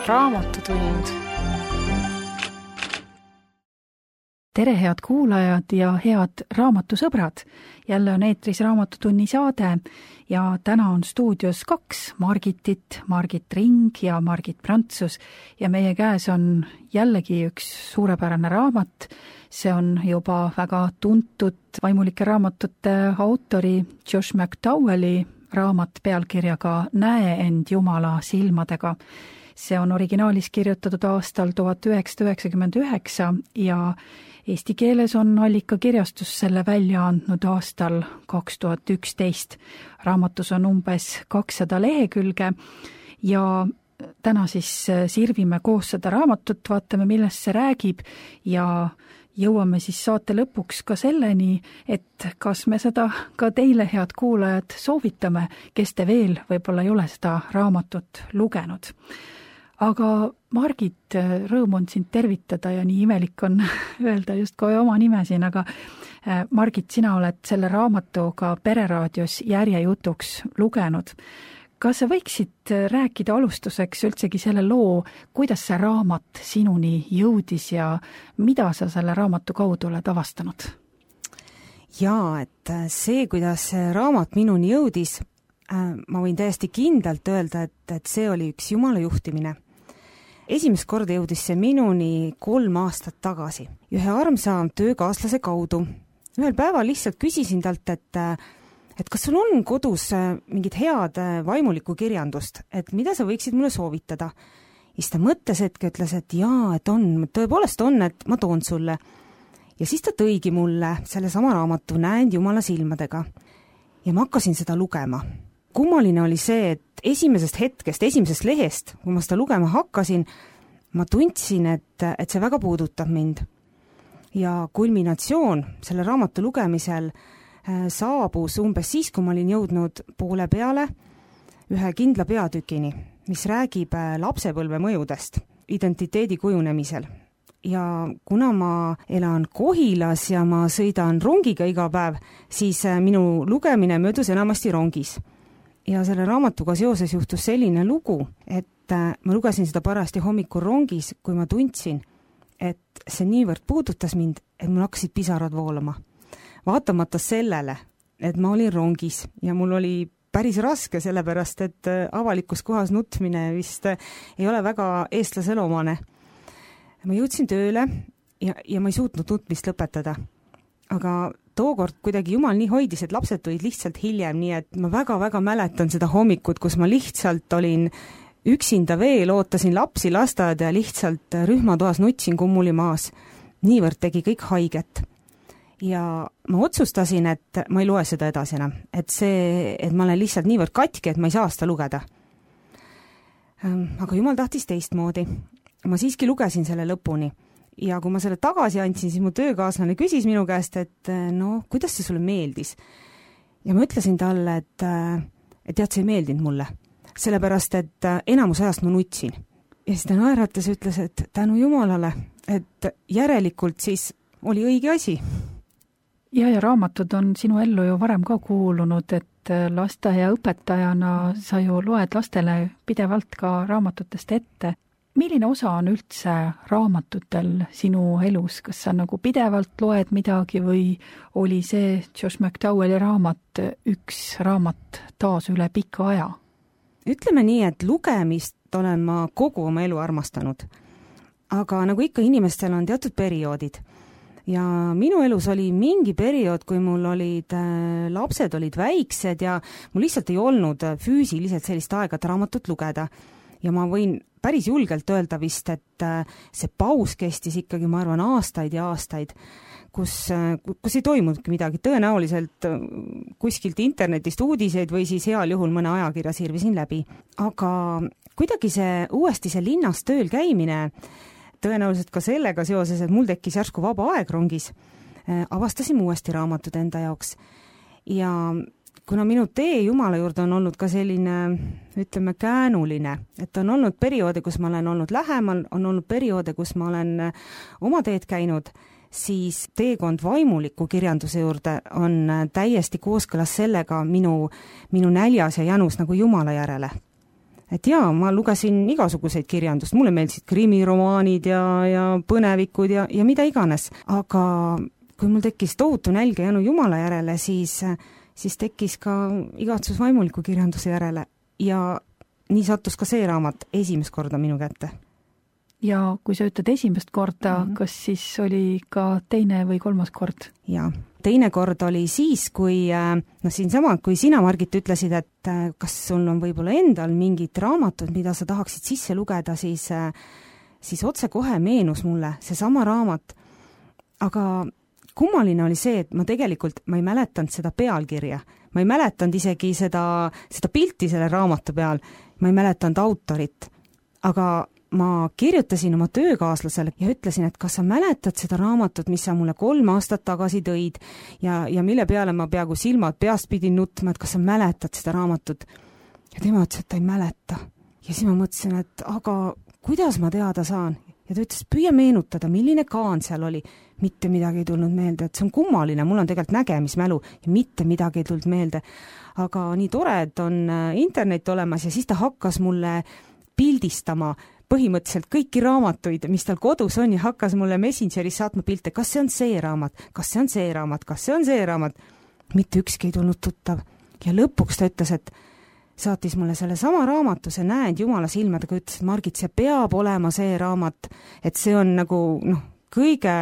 Raamatutund. Tere, head kuulajad ja head raamatusõbrad! Jälle on eetris Raamatutunni saade ja täna on stuudios 2 Margitit, Margit Ring ja Margit Prantsus ja meie käes on jällegi üks suurepärane raamat. See on juba väga tuntud vaimulike raamatute autori Josh McDowelli raamat pealkirjaga Näe end Jumala silmadega. See on originaalis kirjutatud aastal 1999 ja eesti keeles on Allikakirjastus selle välja andnud aastal 2011. Raamatus on umbes 200 lehekülge ja täna siis sirvime koos seda raamatut, vaatame, millest see räägib ja jõuame siis saate lõpuks ka selleni, et kas me seda ka teile, head kuulajad, soovitame, kes te veel võib-olla ei ole seda raamatut lugenud. Aga Margit, rõõm on sind tervitada ja nii imelik on öelda justkui oma nime siin, aga Margit, sina oled selle raamatu ka Pereraadios järjejutuks lugenud. Kas sa võiksid rääkida alustuseks üldsegi selle loo, kuidas see raamat sinuni jõudis ja mida sa selle raamatu kaudu oled avastanud? Jaa, et see, kuidas see raamat minuni jõudis, ma võin täiesti kindlalt öelda, et see oli üks Jumala juhtimine. Esimest korda jõudis see minuni 3 aastat tagasi, ühe armsa töökaaslase kaudu. Ühel päeval lihtsalt küsisin talt, et kas sul on kodus mingit head vaimulikku kirjandust, et mida sa võiksid mulle soovitada. Ja siis ta mõtles hetke, ütles, et jaa, et on, tõepoolest on, et ma toon sulle. Ja siis ta tõigi mulle selle sama raamatu Näe end Jumala silmadega. Ja ma hakkasin seda lugema. Kummaline oli see, et esimesest hetkest, esimesest lehest, kui ma seda lugema hakkasin, ma tundsin, et see väga puudutab mind. Ja kulminatsioon selle raamatu lugemisel saabus umbes siis, kui ma olin jõudnud poole peale ühe kindla peatükini, mis räägib lapsepõlve mõjudest identiteedi kujunemisel. Ja kuna ma elan Kohilas ja ma sõidan rongiga iga päev, siis minu lugemine möödus enamasti rongis. Ja selle raamatuga seoses juhtus selline lugu, et ma lugesin seda parajasti hommikul rongis, kui ma tundsin, et see niivõrd puudutas mind, et mul hakkasid pisarad voolama. Vaatamata sellele, et ma olin rongis ja mul oli päris raske, sellepärast et avalikus kohas nutmine vist ei ole väga eestlaselomane. Ma jõudsin tööle ja ma ei suutnud nutmist lõpetada. Aga tookord kuidagi Jumal nii hoidis, et lapsed tulid lihtsalt hiljem, nii et ma väga-väga mäletan seda hommikut, kus ma lihtsalt olin üksinda veel, ootasin lapsi lasteaeda ja lihtsalt rühmatoas nutsin kummuli maas. Niivõrd tegi kõik haiget. Ja ma otsustasin, et ma ei loe seda edasi enam, et ma olen lihtsalt niivõrd katki, et ma ei saa seda lugeda. Aga Jumal tahtis teistmoodi. Ma siiski lugesin selle lõpuni. Ja kui ma selle tagasi andsin, siis mu töökaaslane küsis minu käest, et kuidas see sulle meeldis? Ja ma ütlesin talle, et tead, see ei meeldinud mulle, sellepärast, et enamus ajast ma nutsin. Ja siis ta naeratas ja ütles, et tänu Jumalale, et järelikult siis oli õige asi. Ja raamatud on sinu ellu ju varem ka kuulunud, et lasteaiaõpetajana sa ju loed lastele pidevalt ka raamatutest ette. Milline osa on üldse raamatutel sinu elus? Kas sa nagu pidevalt loed midagi või oli see Josh McDowelli raamat üks raamat taas üle pika aja? Ütleme nii, et lugemist olen ma kogu oma elu armastanud. Aga nagu ikka inimestel on teatud perioodid. Ja minu elus oli mingi periood, kui mul lapsed olid väiksed ja mul lihtsalt ei olnud füüsiliselt sellist aega, et raamatut lugeda. Ja ma võin päris julgelt öelda vist, et see paus kestis ikkagi, ma arvan, aastaid ja aastaid, kus ei toimunudki midagi. Tõenäoliselt kuskilt internetist uudiseid või siis heal juhul mõne ajakirja sirvisin läbi. Aga kuidagi uuesti see linnas tööl käimine, tõenäoliselt ka sellega seoses, et mul tekkis järsku vaba aeg rongis, avastasin uuesti raamatud enda jaoks. Ja kuna minu tee Jumala juurde on olnud ka selline, ütleme, käänuline, et on olnud perioode, kus ma olen olnud lähemal, on olnud perioode, kus ma olen oma teed käinud, siis teekond vaimuliku kirjanduse juurde on täiesti kooskõlas sellega minu näljas ja janus nagu Jumala järele. et jaa, ma lugesin igasuguseid kirjandust, mulle meeldisid krimiromaanid ja põnevikud ja mida iganes, aga kui mul tekkis tohutu nälg ja janu Jumala järele, siis tekkis ka igatsus vaimuliku kirjanduse järele ja nii sattus ka see raamat esimest korda minu kätte. Ja kui sa ütled esimest korda, kas siis oli ka teine või kolmas kord? Jaa, teine kord oli siis, kui sina, Margit, ütlesid, et kas sul on võib-olla endal mingid raamatud, mida sa tahaksid sisse lugeda, siis otsekohe meenus mulle seesama raamat. Aga kummaline oli see, et ma ei mäletanud seda pealkirja. Ma ei mäletanud isegi seda pilti selle raamatu peal. Ma ei mäletanud autorit. Aga ma kirjutasin oma töökaaslasele ja ütlesin, et kas sa mäletad seda raamatut, mis sa mulle 3 aastat tagasi tõid ja mille peale ma peaaegu silmad peast pidin nutma, et kas sa mäletad seda raamatut. Ja tema ütles, et ta ei mäleta. Ja siis ma mõtlesin, et aga kuidas ma teada saan? Ja ta ütles, püüa meenutada, milline kaan seal oli. Mitte midagi ei tulnud meelde, et see on kummaline, mul on tegelikult nägemismälu ja mitte midagi ei tulnud meelde. Aga nii tore, et on internet olemas ja siis ta hakkas mulle pildistama põhimõtteliselt kõiki raamatuid, mis tal kodus on ja hakkas mulle Messengeris saatma pilte, kas see on see raamat, kas see on see raamat, kas see on see raamat. Mitte ükski ei tulnud tuttav. Ja lõpuks ta ütles, et saatis mulle selle sama raamatu, see näed Jumala silmadega, ütles, et Margit, see peab olema see raamat, et see on nagu kõige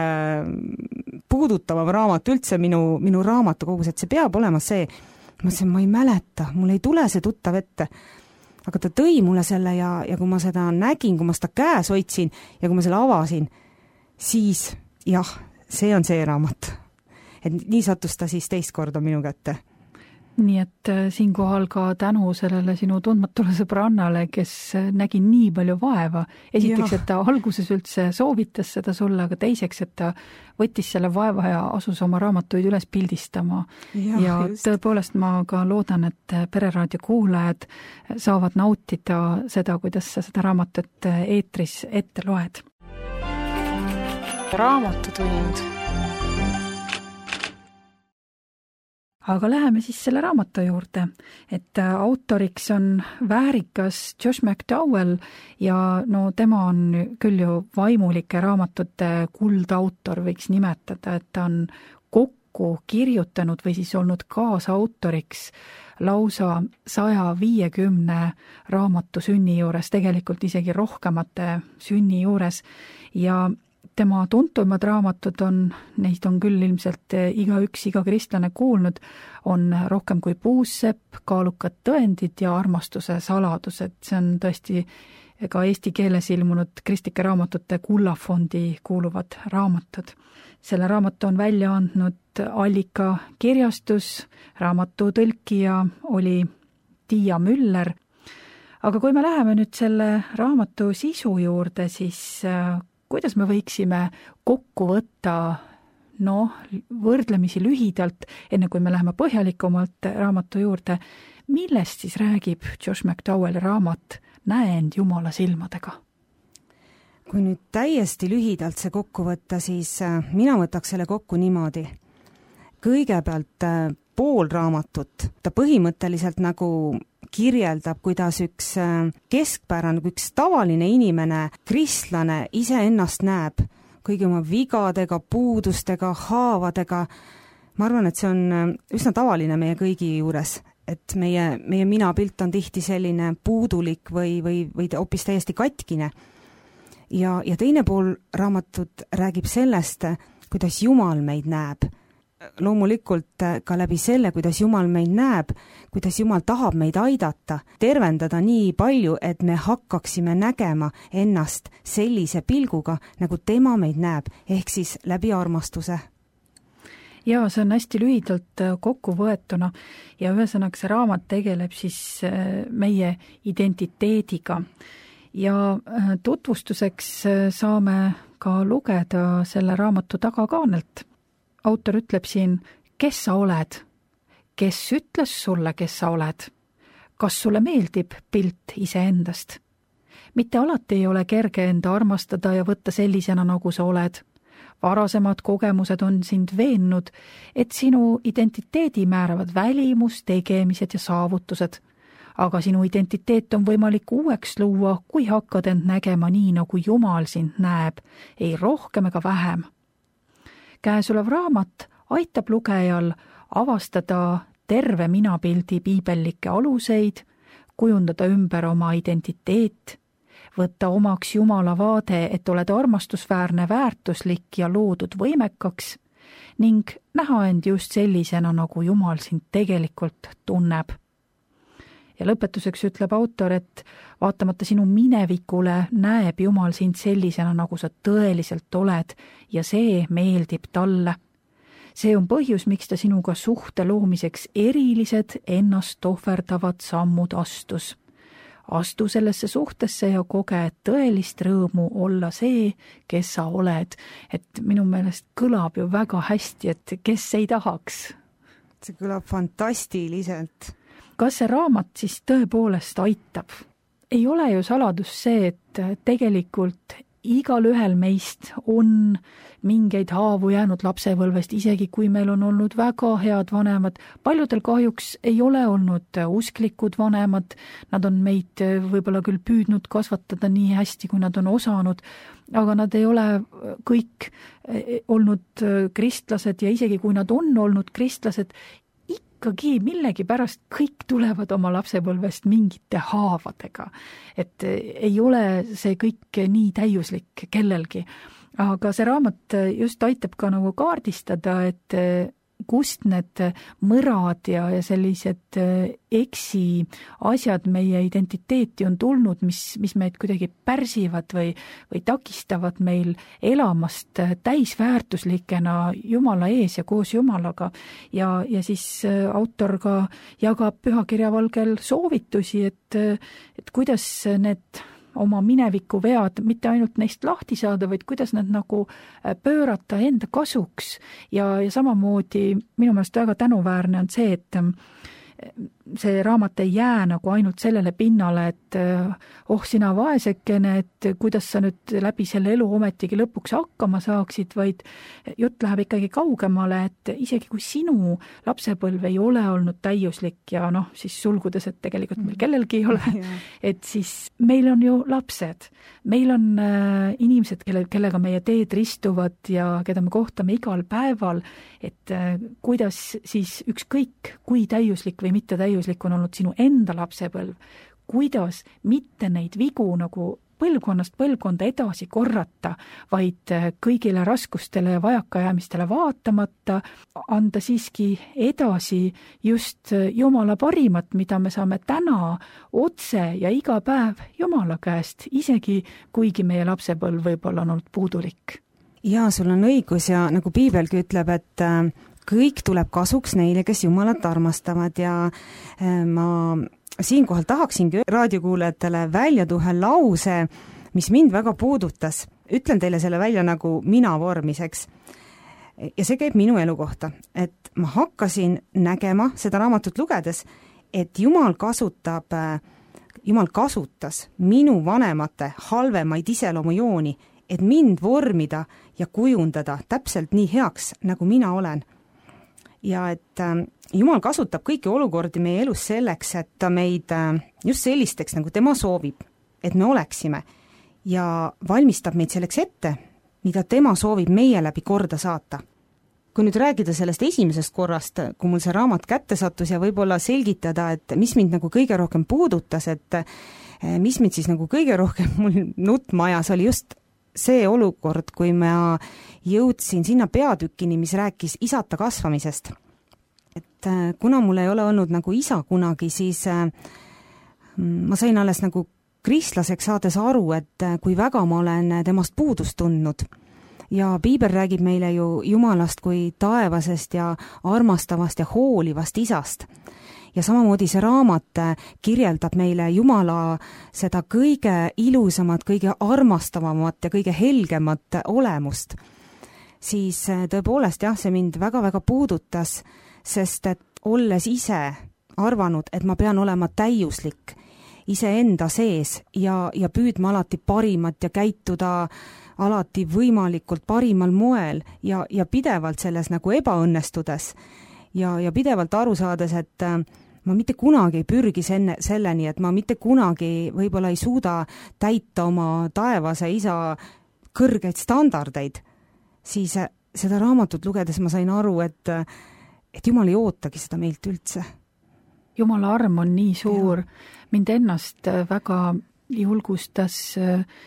puudutavam raamat üldse minu raamatukogus, et see peab olema see. Ma ütlesin, ma ei mäleta, mul ei tule see tuttav ette. Aga ta tõi mulle selle ja kui ma seda nägin, kui ma seda käes hoidsin ja kui ma selle avasin, siis jah, see on see raamat. Et nii sattus ta siis teist korda minu kätte. Nii et siinkohal ka tänu sellele sinu tundmatule sõbrannale, kes nägi nii palju vaeva. Esiteks, et ta alguses üldse soovitas seda sulle, aga teiseks, et ta võttis selle vaeva ja asus oma raamatuid üles pildistama. Ja tõepoolest ma ka loodan, et Pereraadio kuulajad saavad nautida seda, kuidas sa seda raamatut eetris ette loed. Raamatutund. Aga läheme siis selle raamatu juurde, et autoriks on väärikas Josh McDowell ja no tema on küll ju vaimulike raamatute kuldautor, võiks nimetada, et ta on kokku kirjutanud või siis olnud kaasautoriks lausa 150 raamatu sünni juures, tegelikult isegi rohkemate sünni juures ja tema tuntumad raamatud neist on küll ilmselt iga kristlane kuulnud, on Rohkem kui puussepp, Kaalukad tõendid ja Armastuse saladused. See on tõesti ka eesti keeles ilmunud kristlike raamatute kullafondi kuuluvad raamatud. Selle raamatu on välja andnud Allika kirjastus, raamatu tõlkija oli Tiia Müller. Aga kui me läheme nüüd selle raamatu sisu juurde, siis kuidas me võiksime kokku võtta võrdlemisi lühidalt, enne kui me läheme põhjalikumalt raamatu juurde, millest siis räägib Josh McDowelli raamat Näe end Jumala silmadega? Kui nüüd täiesti lühidalt see kokku võtta, siis mina võtaks selle kokku niimoodi. Kõigepealt pool raamatut, ta põhimõtteliselt nagu kirjeldab, kuidas üks keskpärane, üks tavaline inimene, kristlane iseennast näeb kõigi oma vigadega, puudustega, haavadega. Ma arvan, et see on üsna tavaline meie kõigi juures, et meie minapilt on tihti selline puudulik või hoopis täiesti katkine. Ja teine pool raamatut räägib sellest, kuidas Jumal meid näeb. Loomulikult ka läbi selle, kuidas Jumal meid näeb, kuidas Jumal tahab meid aidata, tervendada nii palju, et me hakkaksime nägema ennast sellise pilguga, nagu tema meid näeb, ehk siis läbi armastuse. Ja see on hästi lühidalt kokku võetuna ja ühesõnaga see raamat tegeleb siis meie identiteediga. Ja tutvustuseks saame ka lugeda selle raamatu tagakaanelt. Autor ütleb siin, kes sa oled? Kes ütles sulle, kes sa oled? Kas sulle meeldib pilt iseendast? Mitte alati ei ole kerge enda armastada ja võtta sellisena, nagu sa oled. Varasemad kogemused on sind veennud, et sinu identiteedi määravad välimus, tegemised ja saavutused. aga sinu identiteet on võimalik uueks luua, kui hakkad end nägema nii, nagu Jumal sind näeb, ei rohkem ega vähem. Käesolev raamat aitab lugejal avastada terve minapildi piibellikke aluseid, kujundada ümber oma identiteet, võtta omaks Jumala vaade, et oled armastusväärne, väärtuslik ja loodud võimekaks ning näha end just sellisena, nagu Jumal sind tegelikult tunneb. Ja lõpetuseks ütleb autor, et vaatamata sinu minevikule näeb Jumal sind sellisena, nagu sa tõeliselt oled ja see meeldib talle. See on põhjus, miks ta sinuga suhte loomiseks erilised ennast ohverdavad sammud astus. Astu sellesse suhtesse ja koge tõelist rõõmu olla see, kes sa oled. Et minu meelest kõlab ju väga hästi, et kes ei tahaks. See kõlab fantastiliselt. Kas see raamat siis tõepoolest aitab? Ei ole ju saladus see, et tegelikult igal ühel meist on mingeid haavu jäänud lapsepõlvest, isegi kui meil on olnud väga head vanemad. Paljudel kahjuks ei ole olnud usklikud vanemad, nad on meid võib-olla küll püüdnud kasvatada nii hästi, kui nad on osanud, aga nad ei ole kõik olnud kristlased ja isegi kui nad on olnud kristlased, ikkagi millegipärast kõik tulevad oma lapsepõlvest mingite haavadega. Et ei ole see kõik nii täiuslik kellelgi. Aga see raamat just aitab ka nagu kaardistada, et kust need mõrad ja sellised eksi asjad meie identiteeti on tulnud, mis meid kuidagi pärsivad või takistavad meil elamast täisväärtuslikena Jumala ees ja koos Jumalaga. Ja siis autor ka jagab pühakirja valgel soovitusi, et kuidas need oma mineviku vead, mitte ainult neist lahti saada, vaid kuidas nad nagu pöörata enda kasuks. Ja samamoodi minu meelest väga tänuväärne on see, et see raamat ei jää nagu ainult sellele pinnale, et sina vaesekene, et kuidas sa nüüd läbi selle elu ometigi lõpuks hakkama saaksid, vaid jutt läheb ikkagi kaugemale, et isegi kui sinu lapsepõlv ei ole olnud täiuslik ja siis sulgudes, et tegelikult meil kellelgi ei ole, et siis meil on ju lapsed, meil on inimesed, kellega meie teed ristuvad ja keda me kohtame igal päeval, et kuidas siis ükskõik, kui täiuslik või mitte täiuslik on olnud sinu enda lapsepõlv, kuidas mitte neid vigu nagu põlvkonnast põlvkonda edasi korrata, vaid kõigile raskustele ja vajakajäämistele vaatamata anda siiski edasi just Jumala parimat, mida me saame täna otse ja iga päev Jumala käest, isegi kuigi meie lapsepõlv võib-olla on olnud puudulik. Jaa, sul on õigus ja nagu piibelgi ütleb, et kõik tuleb kasuks neile, kes Jumalat armastavad ja ma siinkohal tahaksingi raadiokuulajatele välja tuua lause, mis mind väga puudutas. Ütlen teile selle välja nagu mina vormiseks. Ja see käib minu elu kohta, et ma hakkasin nägema seda raamatut lugedes, et Jumal kasutas minu vanemate halvemaid iseloomujooni, et mind vormida ja kujundada täpselt nii heaks, nagu mina olen. Ja et Jumal kasutab kõiki olukordi meie elus selleks, et ta meid just sellisteks, nagu tema soovib, et me oleksime ja valmistab meid selleks ette, mida tema soovib meie läbi korda saata. Kui nüüd räägida sellest esimesest korrast, kui mul see raamat kätte sattus ja võib-olla selgitada, et mis mind nagu kõige rohkem puudutas, et mis mind siis nagu kõige rohkem mul nutma ajas, oli just see olukord, kui ma jõudsin sinna peatükini, mis rääkis isata kasvamisest. Et kuna mul ei ole olnud nagu isa kunagi, siis ma sain alles nagu kristlaseks saades aru, et kui väga ma olen temast puudust tundnud. Ja piibel räägib meile ju Jumalast kui taevasest ja armastavast ja hoolivast isast. Ja samamoodi see raamat kirjeldab meile Jumala seda kõige ilusamat, kõige armastavamat ja kõige helgemat olemust. Siis tõepoolest jah, see mind väga-väga puudutas, sest et olles ise arvanud, et ma pean olema täiuslik iseenda sees ja püüdma alati parimat ja käituda alati võimalikult parimal moel ja pidevalt selles nagu ebaõnnestudes ja pidevalt aru saades, et ma mitte kunagi ei pürgi selleni, et ma mitte kunagi võib-olla ei suuda täita oma taevase isa kõrgeid standardeid, siis seda raamatut lugedes ma sain aru, et Jumal ei ootagi seda meilt üldse. Jumala arm on nii suur. Mind ennast väga julgustas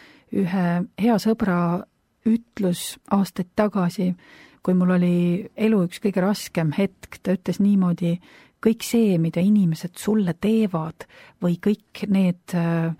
ühe hea sõbra ütlus aastaid tagasi, kui mul oli elu üks kõige raskem hetk. Ta ütles niimoodi, kõik see, mida inimesed sulle teevad või kõik need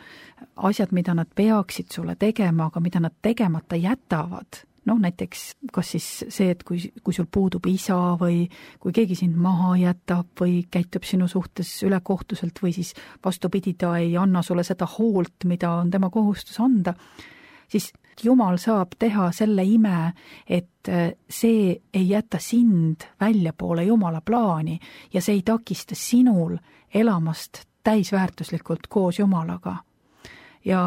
asjad, mida nad peaksid sulle tegema, aga mida nad tegemata jätavad, näiteks kas siis see, et kui sul puudub isa või kui keegi sind maha jätab või käitub sinu suhtes ülekohtuselt või siis vastupidi, ta ei anna sulle seda hoolt, mida on tema kohustus anda, siis Jumal saab teha selle ime, et see ei jäta sind väljapoole Jumala plaani ja see ei takista sinul elamast täisväärtuslikult koos Jumalaga. Ja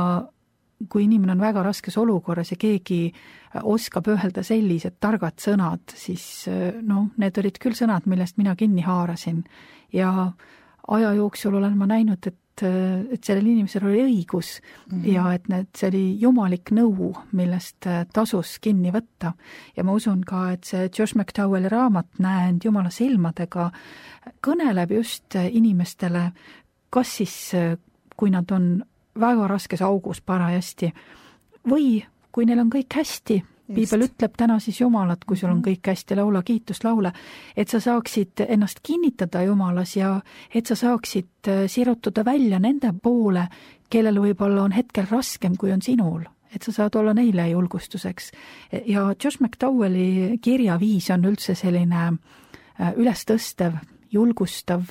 kui inimene on väga raskes olukorras ja keegi oskab öelda sellised targad sõnad, siis need olid küll sõnad, millest mina kinni haarasin. Ja aja jooksul olen ma näinud, et sellel inimesel oli õigus ja et see oli jumalik nõu, millest tasus kinni võtta. Ja ma usun ka, et see Josh McDowelli raamat Näe end Jumala silmadega kõneleb just inimestele, kas siis, kui nad on väga raskes augus parajasti või kui neil on kõik hästi. Piibel ütleb täna siis Jumalat, kui sul on kõik hästi, laula kiitust laule, et sa saaksid ennast kinnitada Jumalas ja et sa saaksid sirutuda välja nende poole, kellel võib-olla on hetkel raskem, kui on sinul. Et sa saad olla neile julgustuseks. Ja Josh McDowelli kirjaviis on üldse selline ülestõstev, julgustav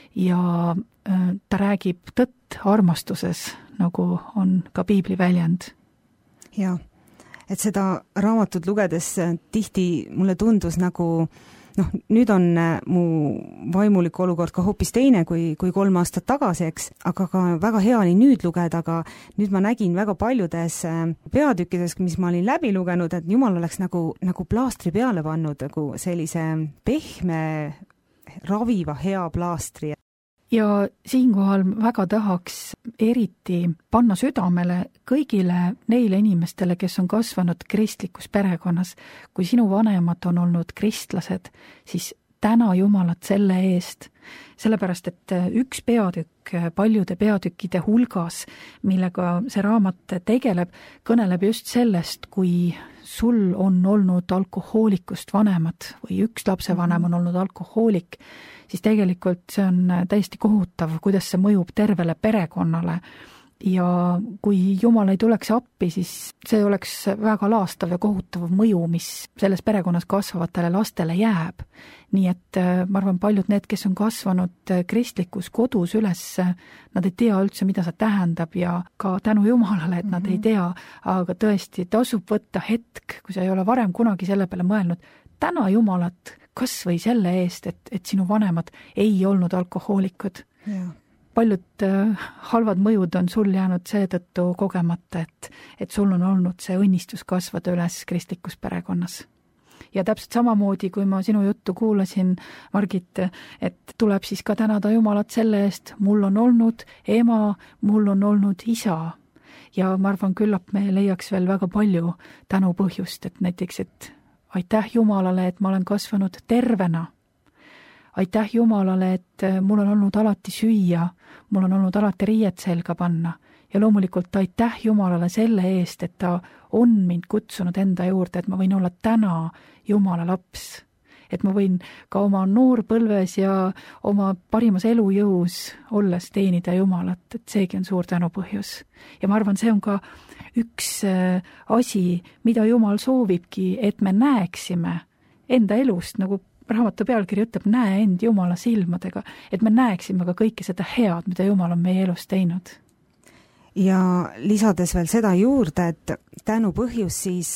ja ta räägib tõtt armastuses, nagu on ka Piibli väljend. Jaa. Et seda raamatut lugedes tihti mulle tundus nagu, nüüd on mu vaimulik olukord ka hoopis teine kui 3 aastat tagasi, eks, aga ka väga hea oli nüüd lugeda, aga nüüd ma nägin väga paljudes peatükkides, mis ma olin läbi lugenud, et Jumal oleks nagu plaastri peale pannud, nagu sellise pehme, raviva hea plaastri. Ja siinkohal väga tahaks eriti panna südamele kõigile neile inimestele, kes on kasvanud kristlikus perekonnas. Kui sinu vanemad on olnud kristlased, siis täna Jumalat selle eest. Sellepärast, et üks peatükk paljude peatükkide hulgas, millega see raamat tegeleb, kõneleb just sellest, kui sul on olnud alkohoolikust vanemad või üks lapsevanem on olnud alkohoolik, siis tegelikult see on täiesti kohutav, kuidas see mõjub tervele perekonnale. Ja kui Jumal ei tuleks appi, siis see oleks väga laastav ja kohutav mõju, mis selles perekonnas kasvavatele lastele jääb. Nii et ma arvan, paljud need, kes on kasvanud kristlikus kodus üles, nad ei tea üldse, mida see tähendab ja ka tänu Jumalale, et nad ei tea, aga tõesti tasub võtta hetk, kui sa ei ole varem kunagi selle peale mõelnud, täna Jumalat kas või selle eest, et sinu vanemad ei olnud alkohoolikud. Ja. Paljud halvad mõjud on sul jäänud seetõttu kogemata, et sul on olnud see õnnistus kasvada üles kristlikus perekonnas. Ja täpselt samamoodi, kui ma sinu juttu kuulasin, Margit, et tuleb siis ka tänada Jumalat selle eest, mul on olnud ema, mul on olnud isa. Ja ma arvan, küllap me leiaks veel väga palju tänu põhjust, et näiteks, et aitäh Jumalale, et ma olen kasvanud tervena. Aitäh Jumalale, et mul on olnud alati süüa, mul on olnud alati riiet selga panna ja loomulikult aitäh Jumalale selle eest, et ta on mind kutsunud enda juurde, et ma võin olla täna Jumala laps. Et ma võin ka oma noorpõlves ja oma parimas elujõus olles teenida Jumalat, et seegi on suur tänupõhjus. Ja ma arvan, see on ka üks asi, mida Jumal soovibki, et me näeksime enda elust, nagu raamatu pealkiri ütleb, näe end Jumala silmadega, et me näeksime ka kõike seda head, mida Jumal on meie elus teinud. Ja lisades veel seda juurde, et tänupõhjus siis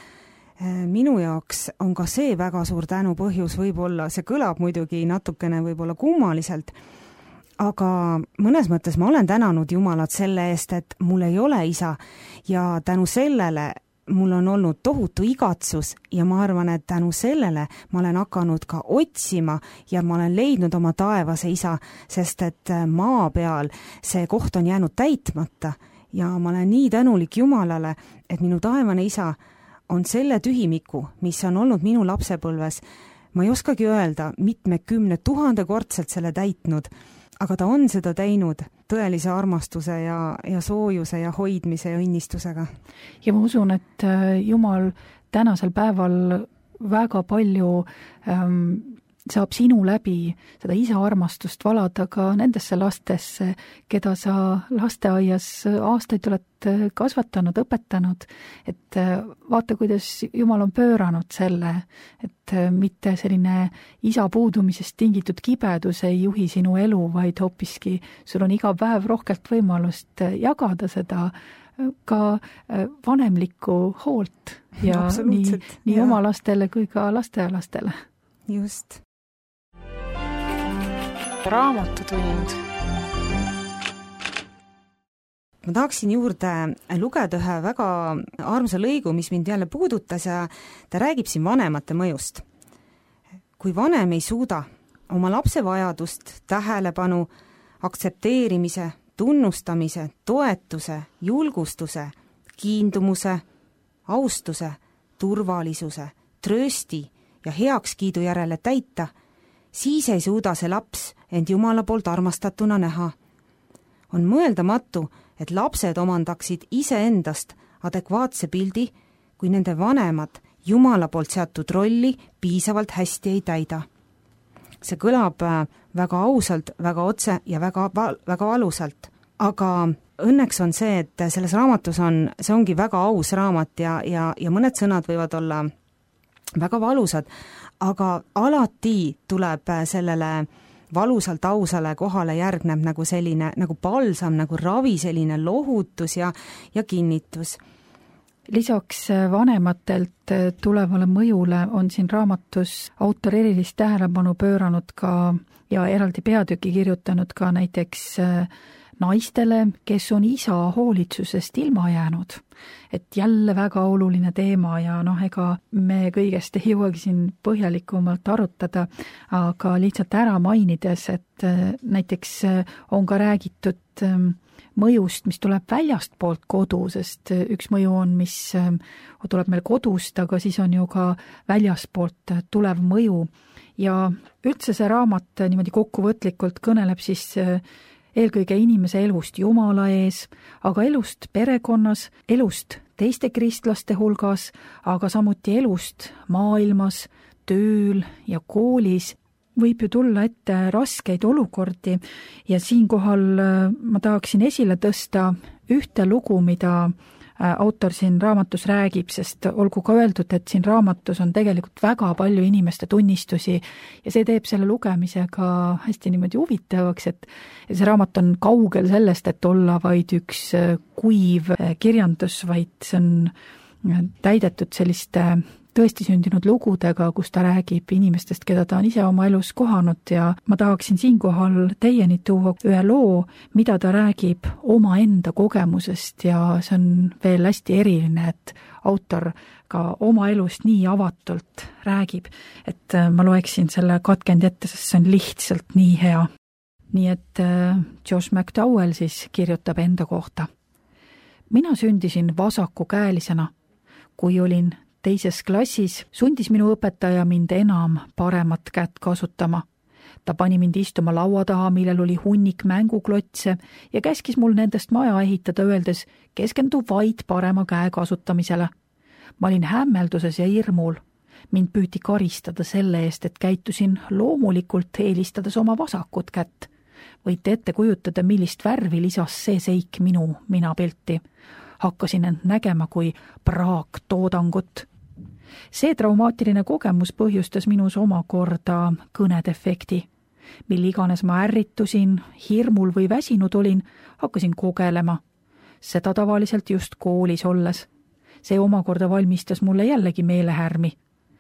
minu jaoks on ka see väga suur tänupõhjus, võib-olla see kõlab muidugi natukene võib-olla kummaliselt, aga mõnes mõttes ma olen tänanud Jumalat selle eest, et mul ei ole isa ja tänu sellele mul on olnud tohutu igatsus ja ma arvan, et tänu sellele ma olen hakanud ka otsima ja ma olen leidnud oma taevase isa, sest et maa peal see koht on jäänud täitmata ja ma olen nii tänulik Jumalale, et minu taevane isa on selle tühimiku, mis on olnud minu lapsepõlves, ma ei oskagi öelda, 10 000 kordselt selle täitnud, aga ta on seda teinud tõelise armastuse ja soojuse ja hoidmise ja õnnistusega. Ja ma usun, et Jumal tänasel päeval väga palju saab sinu läbi seda isa armastust valada ka nendesse lastesse, keda sa lasteaias aastaid oled kasvatanud, õpetanud, et vaata, kuidas Jumal on pööranud selle, et mitte selline isa puudumisest tingitud kibedus ei juhi sinu elu, vaid hoopiski sul on iga päev rohkelt võimalust jagada seda ka vanemlikku hoolt ja nii oma lastele kui ka lastealastele. Just. Raamatutund. Ma tahaksin juurde lugeda ühe väga armsa lõigu, mis mind jälle puudutas ja ta räägib siin vanemate mõjust. Kui vanem ei suuda oma lapse vajadust, tähelepanu, aktsepteerimise, tunnustamise, toetuse, julgustuse, kiindumuse, austuse, turvalisuse, tröösti ja heakskiidu järele täita, siis ei suuda see laps end Jumala poolt armastatuna näha. On mõeldamatu, et lapsed omandaksid iseendast adekvaatse pildi, kui nende vanemad Jumala poolt seatud rolli piisavalt hästi ei täida. See kõlab väga ausalt, väga otse ja väga valusalt, aga õnneks on see, et selles raamatus see ongi väga aus raamat ja mõned sõnad võivad olla väga valusad, aga alati tuleb sellele valusalt ausale kohale järgneb nagu selline, nagu palsam, nagu ravi, selline lohutus ja kinnitus. Lisaks vanematelt tulevale mõjule on siin raamatus autor erilist tähelepanu pööranud ka ja eraldi peatüki kirjutanud ka näiteks naistele, kes on isa hoolitsusest ilma jäänud. Et jälle väga oluline teema ja ega me kõigest ei jõuagi siin põhjalikumalt arutada, aga lihtsalt ära mainides, et näiteks on ka räägitud mõjust, mis tuleb väljastpoolt kodu, sest üks mõju on, mis tuleb meil kodust, aga siis on ju ka väljastpoolt tulev mõju. Ja üldse see raamat niimoodi kokkuvõtlikult kõneleb siis eelkõige inimese elust Jumala ees, aga elust perekonnas, elust teiste kristlaste hulgas, aga samuti elust maailmas, tööl ja koolis. Võib ju tulla ette raskeid olukordi ja siinkohal ma tahaksin esile tõsta ühte lugu, mida autor siin raamatus räägib, sest olgu ka öeldud, et siin raamatus on tegelikult väga palju inimeste tunnistusi ja see teeb selle lugemisega hästi niimoodi huvitavaks, et see raamat on kaugel sellest, et olla vaid üks kuiv kirjandus, vaid see on täidetud selliste tõesti sündinud lugudega, kus ta räägib inimestest, keda ta on ise oma elus kohanud ja ma tahaksin siinkohal teieni tuua ühe loo, mida ta räägib omaenda kogemusest ja see on veel hästi eriline, et autor ka oma elust nii avatult räägib, et ma loeksin selle katkendi ette, sest see on lihtsalt nii hea. Nii et Josh McDowell siis kirjutab enda kohta. Mina sündisin vasakukäelisena, kui olin teises klassis sundis minu õpetaja mind enam paremat kätt kasutama. Ta pani mind istuma laua taha, millel oli hunnik mänguklotse ja käskis mul nendest maja ehitada, öeldes keskendu vaid parema käe kasutamisele. Ma olin hämmelduses ja hirmul. Mind püüti karistada selle eest, et käitusin loomulikult eelistades oma vasakut kätt. Võite ette kujutada, millist värvi lisas see seik minu minapilti. Hakkasin end nägema kui praaktoodangut. See traumaatiline kogemus põhjustas minus omakorda kõnedefekti. Mil iganes ma ärritusin, hirmul või väsinud olin, hakkasin kogelema. Seda tavaliselt just koolis olles. See omakorda valmistas mulle jällegi meelehärmi.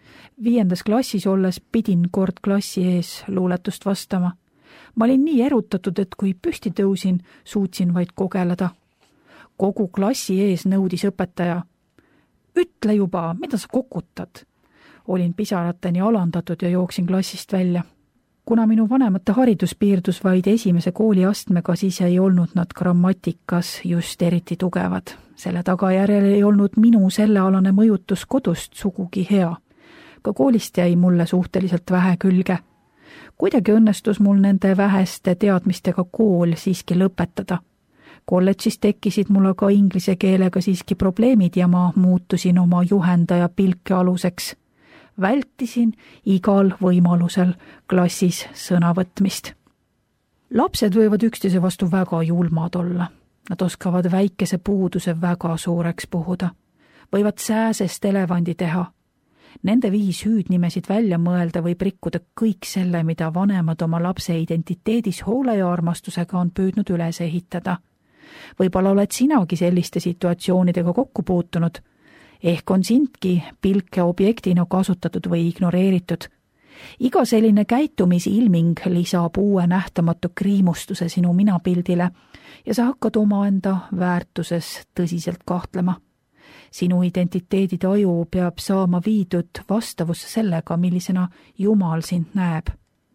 5. klassis olles pidin kord klassi ees luuletust vastama. Ma olin nii erutatud, et kui püsti tõusin, suutsin vaid kogeleda. Kogu klassi ees nõudis õpetaja. Ütle juba, mida sa kokutad? Olin pisarateni alandatud ja jooksin klassist välja. Kuna minu vanemate haridus piirdus vaid esimese kooliastmega, siis ei olnud nad grammatikas just eriti tugevad. Selle tagajärjel ei olnud minu sellealane mõjutus kodust sugugi hea. Ka koolist jäi mulle suhteliselt vähe külge. Kuidagi õnnestus mul nende väheste teadmistega kool siiski lõpetada. Kolledžis tekkisid mulle ka inglise keelega siiski probleemid ja ma muutusin oma juhendaja pilke aluseks. Vältisin igal võimalusel klassis sõnavõtmist. Lapsed võivad üksteise vastu väga julmad olla. Nad oskavad väikese puuduse väga suureks puhuda. Võivad sääsest elevandi teha. Nende viis hüüdnimesid välja mõelda võib rikkuda kõik selle, mida vanemad oma lapse identiteedis hoole ja armastusega on püüdnud üles ehitada. Võib-olla oled sinagi selliste situatsioonidega kokku puutunud. Ehk on sindki pilke objektina kasutatud või ignoreeritud. Iga selline käitumisilming lisab uue nähtamatu kriimustuse sinu minapildile ja sa hakkad omaenda väärtuses tõsiselt kahtlema. Sinu identiteedi taju peab saama viidud vastavusse sellega, millisena Jumal sind näeb.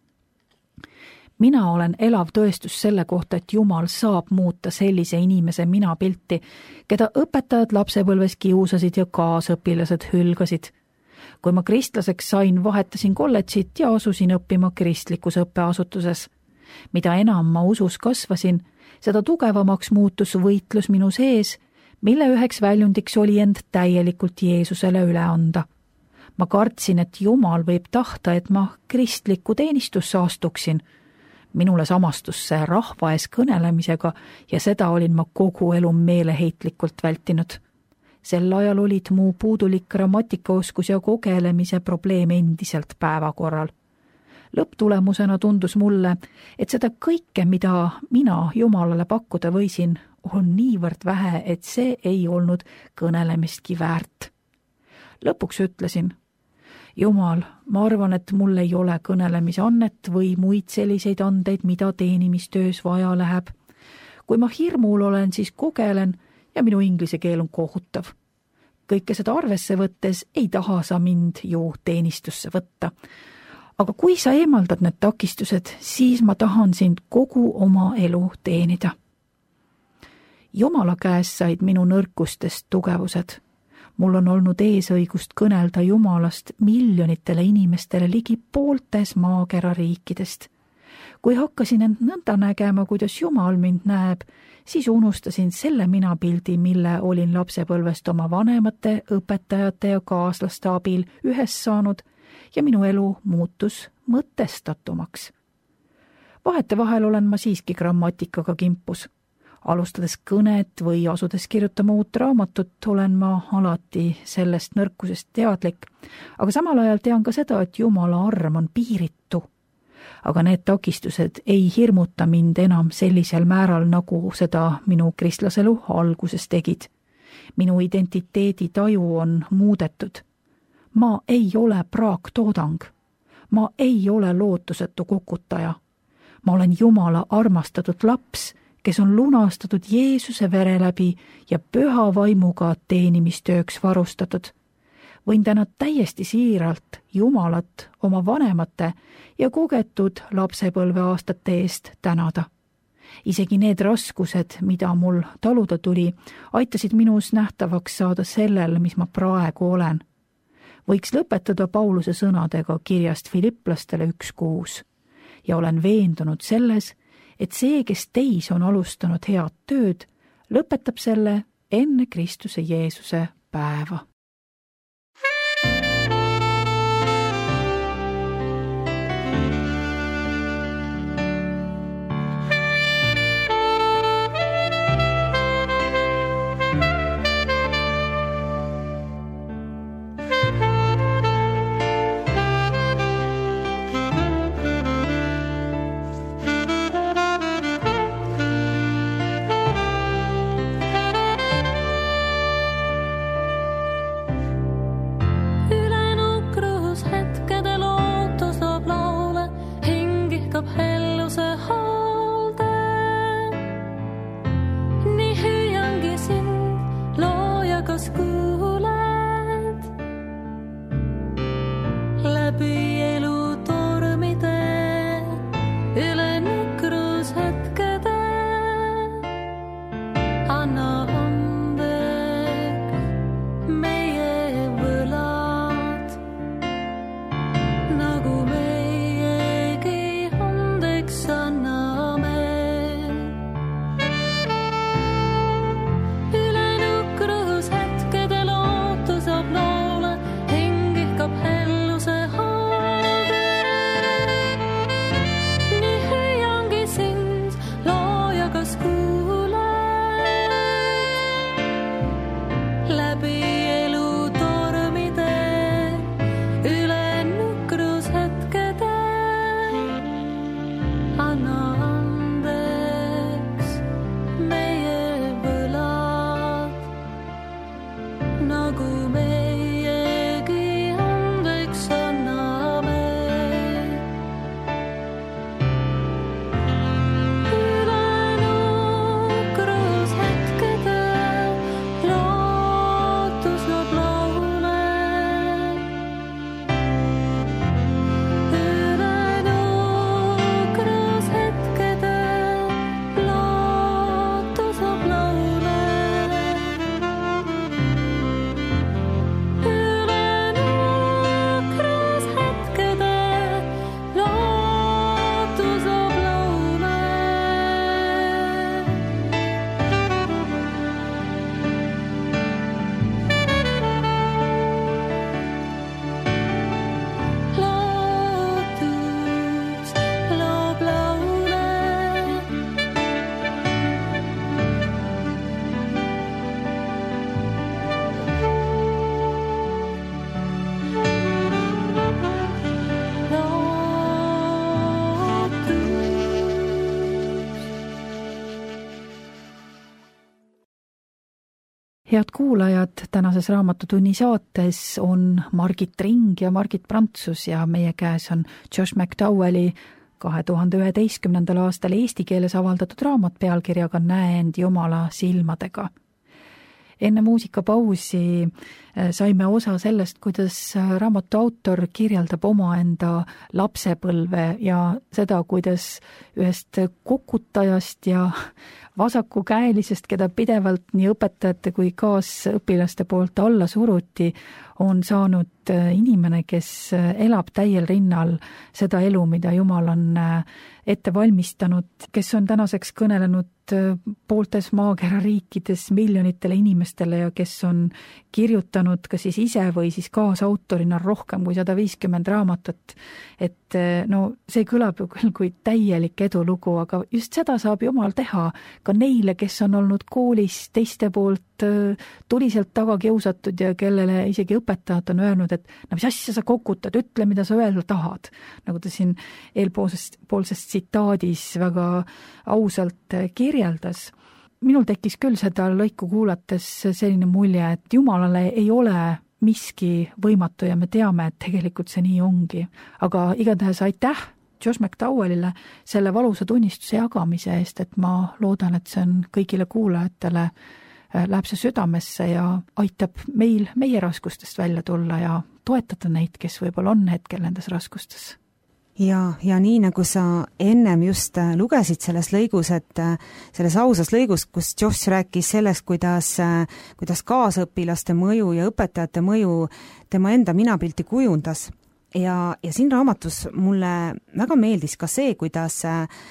Mina olen elav tõestus selle kohta, et Jumal saab muuta sellise inimese minapilti, keda õpetajad lapsepõlves kiusasid ja kaasõpilased hülgasid. Kui ma kristlaseks sain, vahetasin kolledžit ja asusin õppima kristlikus õppeasutuses. Mida enam ma usus kasvasin, seda tugevamaks muutus võitlus minu sees, mille üheks väljundiks oli end täielikult Jeesusele üle anda. Ma kartsin, et Jumal võib tahta, et ma kristlikku teenistusse astuksin. Minule samastus see rahva ees kõnelemisega ja seda olin ma kogu elu meeleheitlikult vältinud. Sel ajal olid mu puudulik grammatikaoskus ja kogelemise probleem endiselt päevakorral. Lõpptulemusena tundus mulle, et seda kõike, mida mina Jumalale pakkuda võisin, on niivõrd vähe, et see ei olnud kõnelemistki väärt. Lõpuks ütlesin, Jumal, ma arvan, et mul ei ole kõnelemise annet või muid selliseid andeid, mida teenimistöös vaja läheb. Kui ma hirmul olen, siis kogelen ja minu inglise keel on kohutav. Kõike seda arvesse võttes ei taha sa mind ju teenistusse võtta. Aga kui sa eemaldad need takistused, siis ma tahan sind kogu oma elu teenida. Jumala käes said minu nõrkustest tugevused. Mul on olnud eesõigust kõnelda Jumalast miljonitele inimestele ligi pooltes maakera riikidest. Kui hakkasin end nõnda nägema, kuidas Jumal mind näeb, siis unustasin selle minapildi, mille olin lapsepõlvest oma vanemate, õpetajate ja kaaslaste abil ühes saanud ja minu elu muutus mõtestatumaks. Vahetevahel olen ma siiski grammatikaga kimpus. Alustades kõnet või asudes kirjutama uut raamatut, olen ma alati sellest nõrkusest teadlik, aga samal ajal tean ka seda, et Jumala arm on piiritu. Aga need takistused ei hirmuta mind enam sellisel määral, nagu seda minu kristlaselu alguses tegid. Minu identiteedi taju on muudetud. Ma ei ole praaktoodang. Ma ei ole lootusetu kukutaja. Ma olen Jumala armastatud laps, kes on lunastatud Jeesuse vere läbi ja püha vaimuga teenimistööks varustatud. Võin täna täiesti siiralt Jumalat oma vanemate ja kogetud lapsepõlve aastate eest tänada. Isegi need raskused, mida mul taluda tuli, aitasid minus nähtavaks saada sellel, mis ma praegu olen. Võiks lõpetada Pauluse sõnadega kirjast Filipplastele 1:6 ja olen veendunud selles, et see, kes teis on alustanud head tööd, lõpetab selle enne Kristuse Jeesuse päeva. läbi elu tormide, üle nukrus hetkede. Anna andeks meie võlad, nagu meiegi andeks anname. Üle nukrus hetkede lootu saab laule, hing ihkab helluse haave. Nii hüüangi sind, looja, kas kuuled? Läbi elu tormide, üle nukrus hetkede. Anna andeks meie võlad, nagu meiegi andeks anname. Üle nukrus hetkede, lootus loob laule. Üle nukrus hetkede, lootus loob laule. Üle nukrus hetkede, lootus loob laule. Lootus loob laule. Head kuulajad, tänases Raamatutunni saates on Margit Ring ja Margit Prantsus ja meie käes on Josh McDowelli 2011. aastal eesti keeles avaldatud raamat pealkirjaga Näe end Jumala silmadega. Enne muusikapausi saime osa sellest, kuidas raamatu autor kirjeldab omaenda lapsepõlve ja seda, kuidas ühest kokutajast ja vasakukäelisest, keda pidevalt nii õpetajate kui kaasõpilaste poolt alla suruti, on saanud inimene, kes elab täiel rinnal seda elu, mida Jumal on ette valmistanud, kes on tänaseks kõnelenud pooltes maakera riikides miljonitele inimestele ja kes on kirjutanud ka siis ise või siis kaasautorina rohkem kui 150 raamatut. Et no see kõlab ju küll kui täielik edulugu, aga just seda saab Jumal teha ka neile, kes on olnud koolis teiste poolt tuliselt taga kiusatud ja kellele isegi õpetajad on öelnud, et no mis asja sa kokutad, ütle, mida sa öelda tahad. Nagu ta siin eelpoolses tsitaadis väga ausalt kirjeldas. Minul tekkis küll seda lõiku kuulates selline mulje, et Jumalale ei ole miski võimatu ja me teame, et tegelikult see nii ongi. Aga igatahes aitäh Josh McDowellile selle valusa tunnistuse jagamise eest, et ma loodan, et see on kõigile kuulajatele läheb see südamesse ja aitab meil meie raskustest välja tulla ja toetada neid, kes võib-olla on hetkel nendes raskustes. Ja nii nagu sa ennem just lugesid selles lõigus, et selles ausas lõigus, kus Josh rääkis sellest, kuidas kaasõpilaste mõju ja õpetajate mõju tema enda minapilti kujundas. Ja siin raamatus mulle väga meeldis ka see, kuidas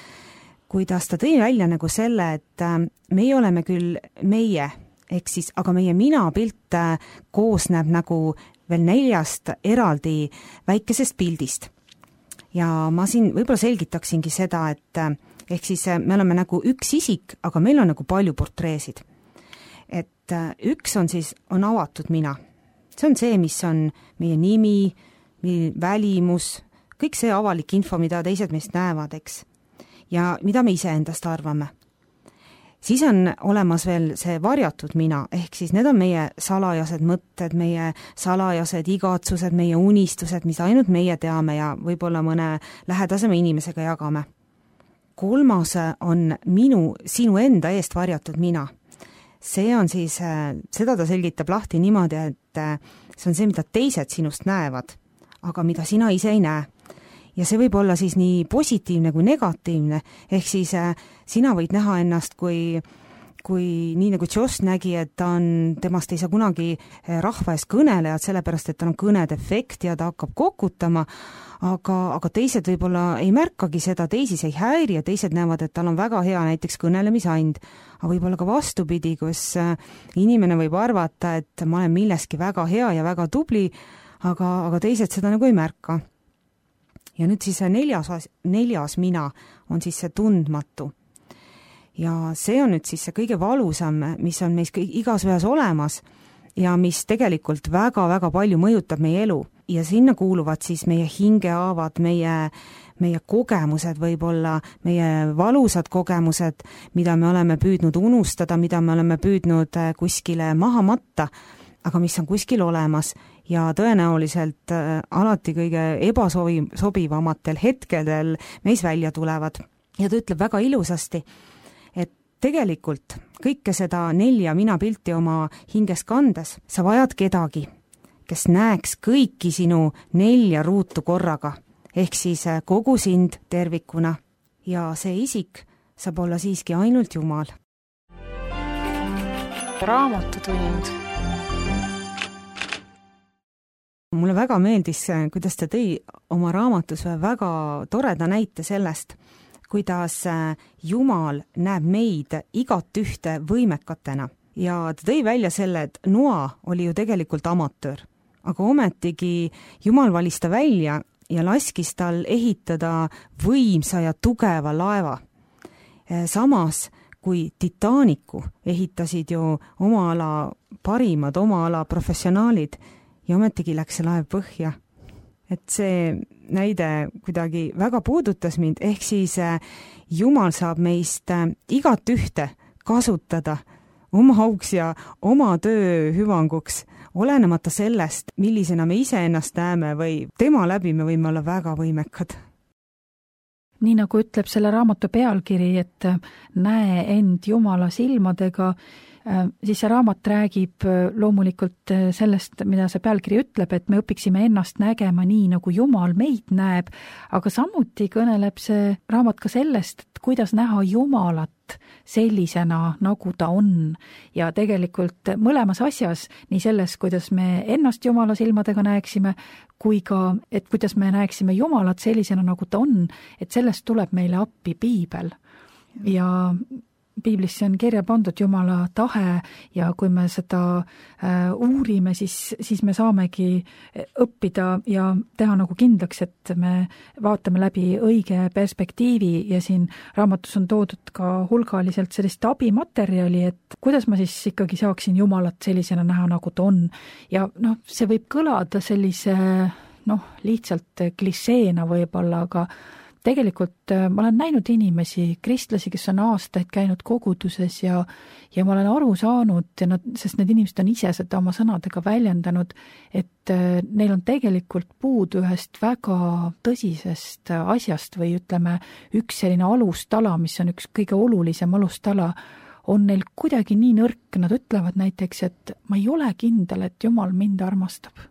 ta tõi välja nagu selle, et meie oleme küll meie, ehk siis, aga meie minapilt koosneb nagu veel 4 eraldi väikesest pildist. Ja ma siin võib-olla selgitaksingi seda, et ehk siis me oleme nagu üks isik, aga meil on nagu palju portreesid. Et üks on avatud mina. See on see, mis on meie nimi, välimus, kõik see avalik info, mida teised meist näevad, eks. Ja mida me ise endast arvame. Siis on olemas veel see varjatud mina, ehk siis need on meie salajased mõtted, meie salajased igatsused, meie unistused, mis ainult meie teame ja võib-olla mõne lähedasema inimesega jagame. 3. on sinu enda eest varjatud mina. See on siis, seda ta selgitab lahti niimoodi, et see on see, mida teised sinust näevad, aga mida sina ise ei näe. Ja see võib olla siis nii positiivne kui negatiivne, ehk siis sina võid näha ennast kui nii nagu Joss nägi, et temast ei saa kunagi rahva ees kõnelejad, sellepärast et tal on kõnedefekt ja ta hakkab kokutama, aga teised võib-olla ei märkagi seda, teisi see ei häiri ja teised näevad, et tal on väga hea näiteks kõnelemisand. Aga võib-olla ka vastupidi, kus inimene võib arvata, et ma olen milleski väga hea ja väga tubli, aga teised seda nagu ei märka. Ja nüüd siis neljas mina on siis see tundmatu. Ja see on nüüd siis see kõige valusam, mis on meis igas ühes olemas ja mis tegelikult väga-väga palju mõjutab meie elu. Ja sinna kuuluvad siis meie hingehaavad, meie kogemused võib-olla, meie valusad kogemused, mida me oleme püüdnud unustada, mida me oleme püüdnud kuskile maha matta, aga mis on kuskil olemas ja tõenäoliselt alati kõige ebasobivamatel hetkedel meis välja tulevad. Ja ta ütleb väga ilusasti, et tegelikult kõike seda 4 mina-pilti oma hinges kandes, sa vajad kedagi, kes näeks kõiki sinu 4 ruutu korraga, ehk siis kogu sind tervikuna. Ja see isik saab olla siiski ainult Jumal. Raamatutund. Mulle väga meeldis, kuidas ta tõi oma raamatus väga toreda näite sellest, kuidas Jumal näeb meid igat ühte võimekatena. Ja ta tõi välja selle, et Noa oli ju tegelikult amatöör, aga ometigi Jumal valis ta välja ja laskis tal ehitada võimsa ja tugeva laeva. Samas kui Titanicu ehitasid ju oma ala parimad, oma ala professionaalid ja ometigi läks see laev põhja. Et see näide kuidagi väga puudutas mind, ehk siis Jumal saab meist igat ühte kasutada oma auks ja oma töö hüvanguks, olenemata sellest, millisena me ise ennast näeme või tema läbi me võime olla väga võimekad. Nii nagu ütleb selle raamatu pealkiri, et näe end Jumala silmadega, siis see raamat räägib loomulikult sellest, mida see pealkiri ütleb, et me õpiksime ennast nägema nii, nagu Jumal meid näeb, aga samuti kõneleb see raamat ka sellest, et kuidas näha Jumalat sellisena, nagu ta on. Ja tegelikult mõlemas asjas, nii selles, kuidas me ennast Jumala silmadega näeksime, kui ka, et kuidas me näeksime Jumalat sellisena, nagu ta on, et sellest tuleb meile appi piibel. Ja piiblisse on kirja pandud Jumala tahe ja kui me seda uurime, siis me saamegi õppida ja teha nagu kindlaks, et me vaatame läbi õige perspektiivi ja siin raamatus on toodud ka hulgaliselt sellist abimaterjali, et kuidas ma siis ikkagi saaksin Jumalat sellisena näha, nagu ta on. Ja see võib kõlada sellise lihtsalt klišeena võib-olla, aga tegelikult ma olen näinud inimesi, kristlasi, kes on aastaid käinud koguduses ja ma olen aru saanud, sest need inimesed on ise seda oma sõnadega väljendanud, et neil on tegelikult puudu ühest väga tõsisest asjast või ütleme, üks selline alustala, mis on üks kõige olulisem alustala, on neil kuidagi nii nõrk, nad ütlevad näiteks, et ma ei ole kindel, et Jumal mind armastab.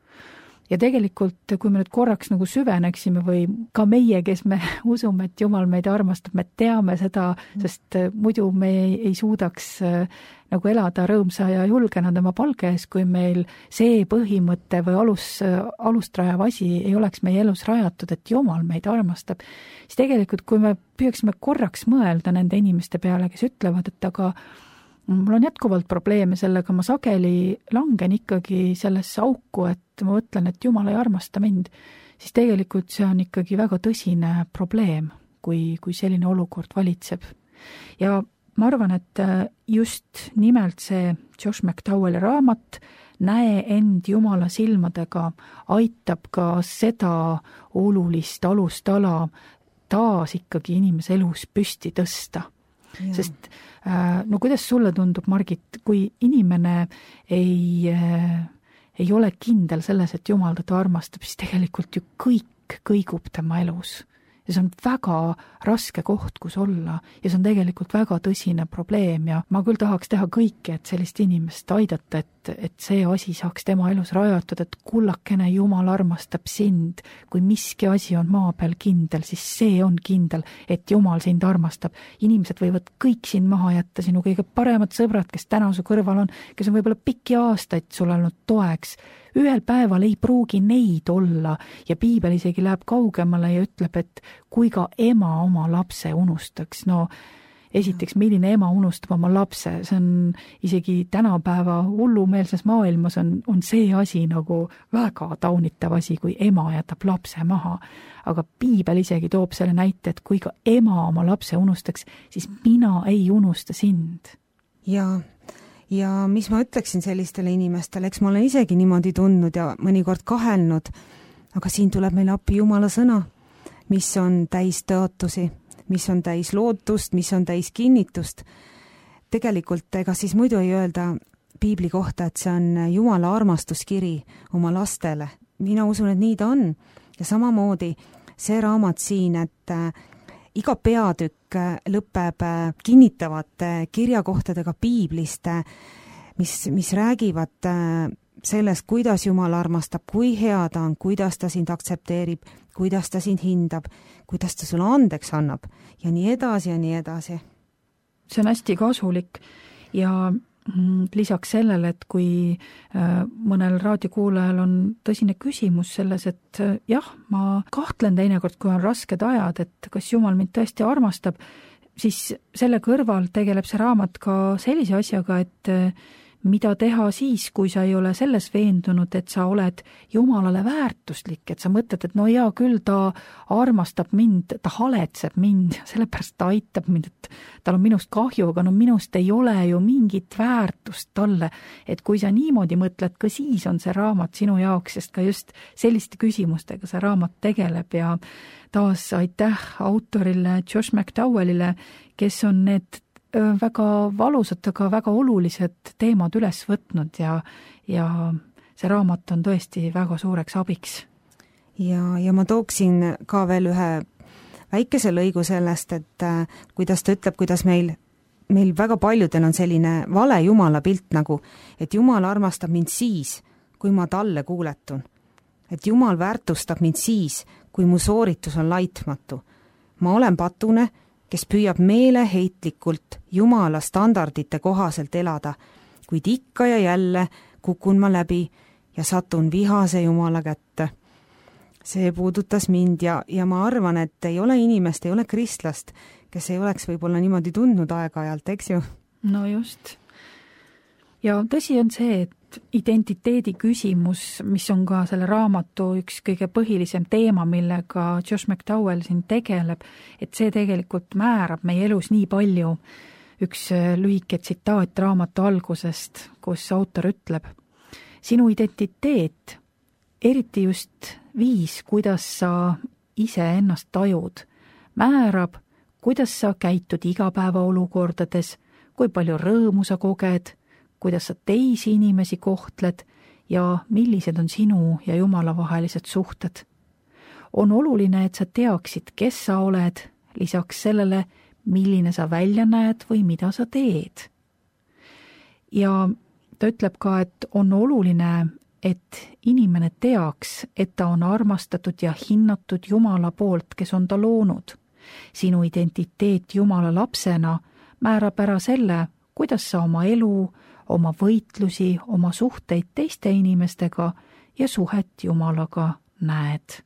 Ja tegelikult, kui me nüüd korraks nagu süveneksime või ka meie, kes me usume, et Jumal meid armastab, me teame seda, sest muidu me ei suudaks nagu elada rõõmsa ja julgena tema palge ees, kui meil see põhimõte või alust rajav asi ei oleks meie elus rajatud, et Jumal meid armastab. Siis tegelikult, kui me püüaksime korraks mõelda nende inimeste peale, kes ütlevad, et aga mul on jätkuvalt probleeme sellega, ma sageli langen ikkagi sellesse auku, et ma mõtlen, et Jumal ei armasta mind, siis tegelikult see on ikkagi väga tõsine probleem, kui selline olukord valitseb. Ja ma arvan, et just nimelt see Josh McDowelli raamat Näe end Jumala silmadega aitab ka seda olulist alustala taas ikkagi inimese elus püsti tõsta. Ja. Sest kuidas sulle tundub, Margit, kui inimene ei ole kindel selles, et Jumal teda armastab, siis tegelikult ju kõik kõigub tema elus. ja see on väga raske koht, kus olla ja see on tegelikult väga tõsine probleem ja ma küll tahaks teha kõike, et sellist inimest aidata, et see asi saaks tema elus rajatud, et kullakene, Jumal armastab sind. Kui miski asi on maa peal kindel, siis see on kindel, et Jumal sind armastab. Inimesed võivad kõik sind maha jätta, sinu kõige paremad sõbrad, kes täna su kõrval on, kes on võib-olla pikki aastaid sul olnud toeks. Ühel päeval ei pruugi neid olla ja piibel isegi läheb kaugemale ja ütleb, et kui ka ema oma lapse unustaks, no esiteks, milline ema unustab oma lapse, see on isegi tänapäeva hullumeelses maailmas on see asi nagu väga taunitav asi, kui ema jätab lapse maha. Aga piibel isegi toob selle näite, et kui ka ema oma lapse unustaks, siis mina ei unusta sind. Ja mis ma ütleksin sellistele inimestele, eks ma olen isegi niimoodi tundnud ja mõnikord kahelnud, aga siin tuleb meil appi Jumala sõna, mis on täis tõotusi, mis on täis lootust, mis on täis kinnitust. Tegelikult ega siis muidu ei öelda piibli kohta, et see on Jumala armastuskiri oma lastele. Mina usun, et nii ta on. Ja samamoodi see raamat siin, et iga peatükk lõpeb kinnitavate kirjakohtadega piiblist, mis räägivad sellest, kuidas Jumal armastab, kui hea ta on, kuidas ta sind aktsepteerib, kuidas ta sind hindab, kuidas ta sulle andeks annab ja nii edasi ja nii edasi. See on hästi kasulik ja lisaks sellele, et kui mõnel raadiokuulajal on tõsine küsimus selles, et jah, ma kahtlen teinekord, kui on rasked ajad, et kas Jumal mind tõesti armastab, siis selle kõrval tegeleb see raamat ka sellise asjaga, et mida teha siis, kui sa ei ole selles veendunud, et sa oled Jumalale väärtuslik, et sa mõtled, et no jaa, küll ta armastab mind, ta haletseb mind, sellepärast ta aitab mind, et tal on minust kahju, aga no minust ei ole ju mingit väärtust talle, et kui sa niimoodi mõtled, ka siis on see raamat sinu jaoks, sest ka just selliste küsimustega see raamat tegeleb ja taas aitäh autorile Josh McDowellile, kes on need väga valusad, aga väga olulised teemad üles võtnud ja see raamat on tõesti väga suureks abiks. Ja ma tooksin ka veel ühe väikese lõigu sellest, et kuidas ta ütleb, kuidas meil väga paljudel on selline vale Jumala pilt nagu, et Jumal armastab mind siis, kui ma talle kuuletun. Et Jumal väärtustab mind siis, kui mu sooritus on laitmatu. Ma olen patune, kes püüab meeleheitlikult Jumala standardite kohaselt elada, kuid ikka ja jälle kukun ma läbi ja satun vihase Jumala kätte. See puudutas mind ja ma arvan, et ei ole inimest, ei ole kristlast, kes ei oleks võib-olla niimoodi tundnud aeg-ajalt, eks ju? No just. Ja tõsi on see, et identiteedi küsimus, mis on ka selle raamatu üks kõige põhilisem teema, millega Josh McDowell siin tegeleb, et see tegelikult määrab meie elus nii palju. Üks lühike tsitaat raamatu algusest, kus autor ütleb, sinu identiteet, eriti just viis, kuidas sa ise ennast tajud, määrab, kuidas sa käitud igapäeva olukordades, kui palju rõõmu sa koged, kuidas sa teisi inimesi kohtled ja millised on sinu ja Jumala vahelised suhted. On oluline, et sa teaksid, kes sa oled, lisaks sellele, milline sa välja näed või mida sa teed. Ja ta ütleb ka, et on oluline, et inimene teaks, et ta on armastatud ja hinnatud Jumala poolt, kes on ta loonud. Sinu identiteet Jumala lapsena määrab ära selle, kuidas sa oma elu, oma võitlusi, oma suhteid teiste inimestega ja suhet Jumalaga näed.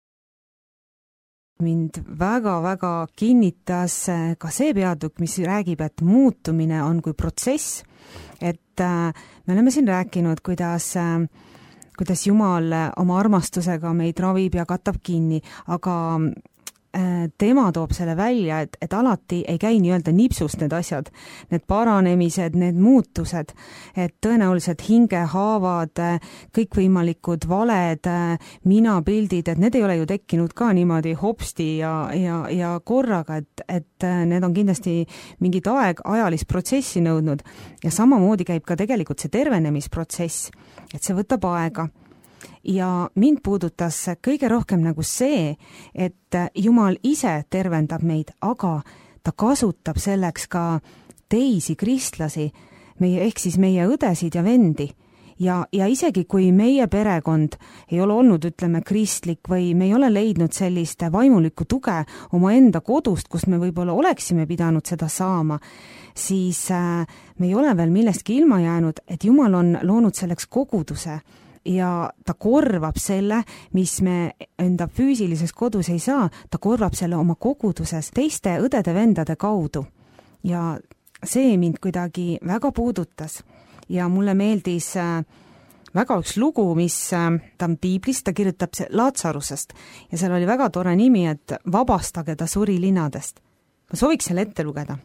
Mind väga-väga kinnitas ka see peatükk, mis räägib, et muutumine on kui protsess, et me oleme siin rääkinud, kuidas Jumal oma armastusega meid ravib ja katab kinni, aga tema toob selle välja, et alati ei käi nii-öelda nipsust need asjad, need paranemised, need muutused, et tõenäoliselt hingehaavad, kõikvõimalikud valed, minapildid, et need ei ole ju tekkinud ka niimoodi hopsti ja korraga, et need on kindlasti mingit ajalist protsessi nõudnud ja samamoodi käib ka tegelikult see tervenemisprotsess, et see võtab aega. ja mind puudutas kõige rohkem nagu see, et Jumal ise tervendab meid, aga ta kasutab selleks ka teisi kristlasi, ehk siis meie õdesid ja vendi. Ja isegi kui meie perekond ei ole olnud, ütleme, kristlik või me ei ole leidnud sellist vaimulikku tuge omaenda kodust, kus me võib-olla oleksime pidanud seda saama, siis me ei ole veel millestki ilma jäänud, et Jumal on loonud selleks koguduse ja ta korvab selle, mis me enda füüsilises kodus ei saa, ta korvab selle oma koguduses teiste õdede-vendade kaudu. Ja see mind kuidagi väga puudutas. Ja mulle meeldis väga üks lugu, mis ta on piiblist, ta kirjutab Laatsarusest ja seal oli väga tore nimi, et vabastage ta surilinadest. Ma sooviks selle ette lugeda.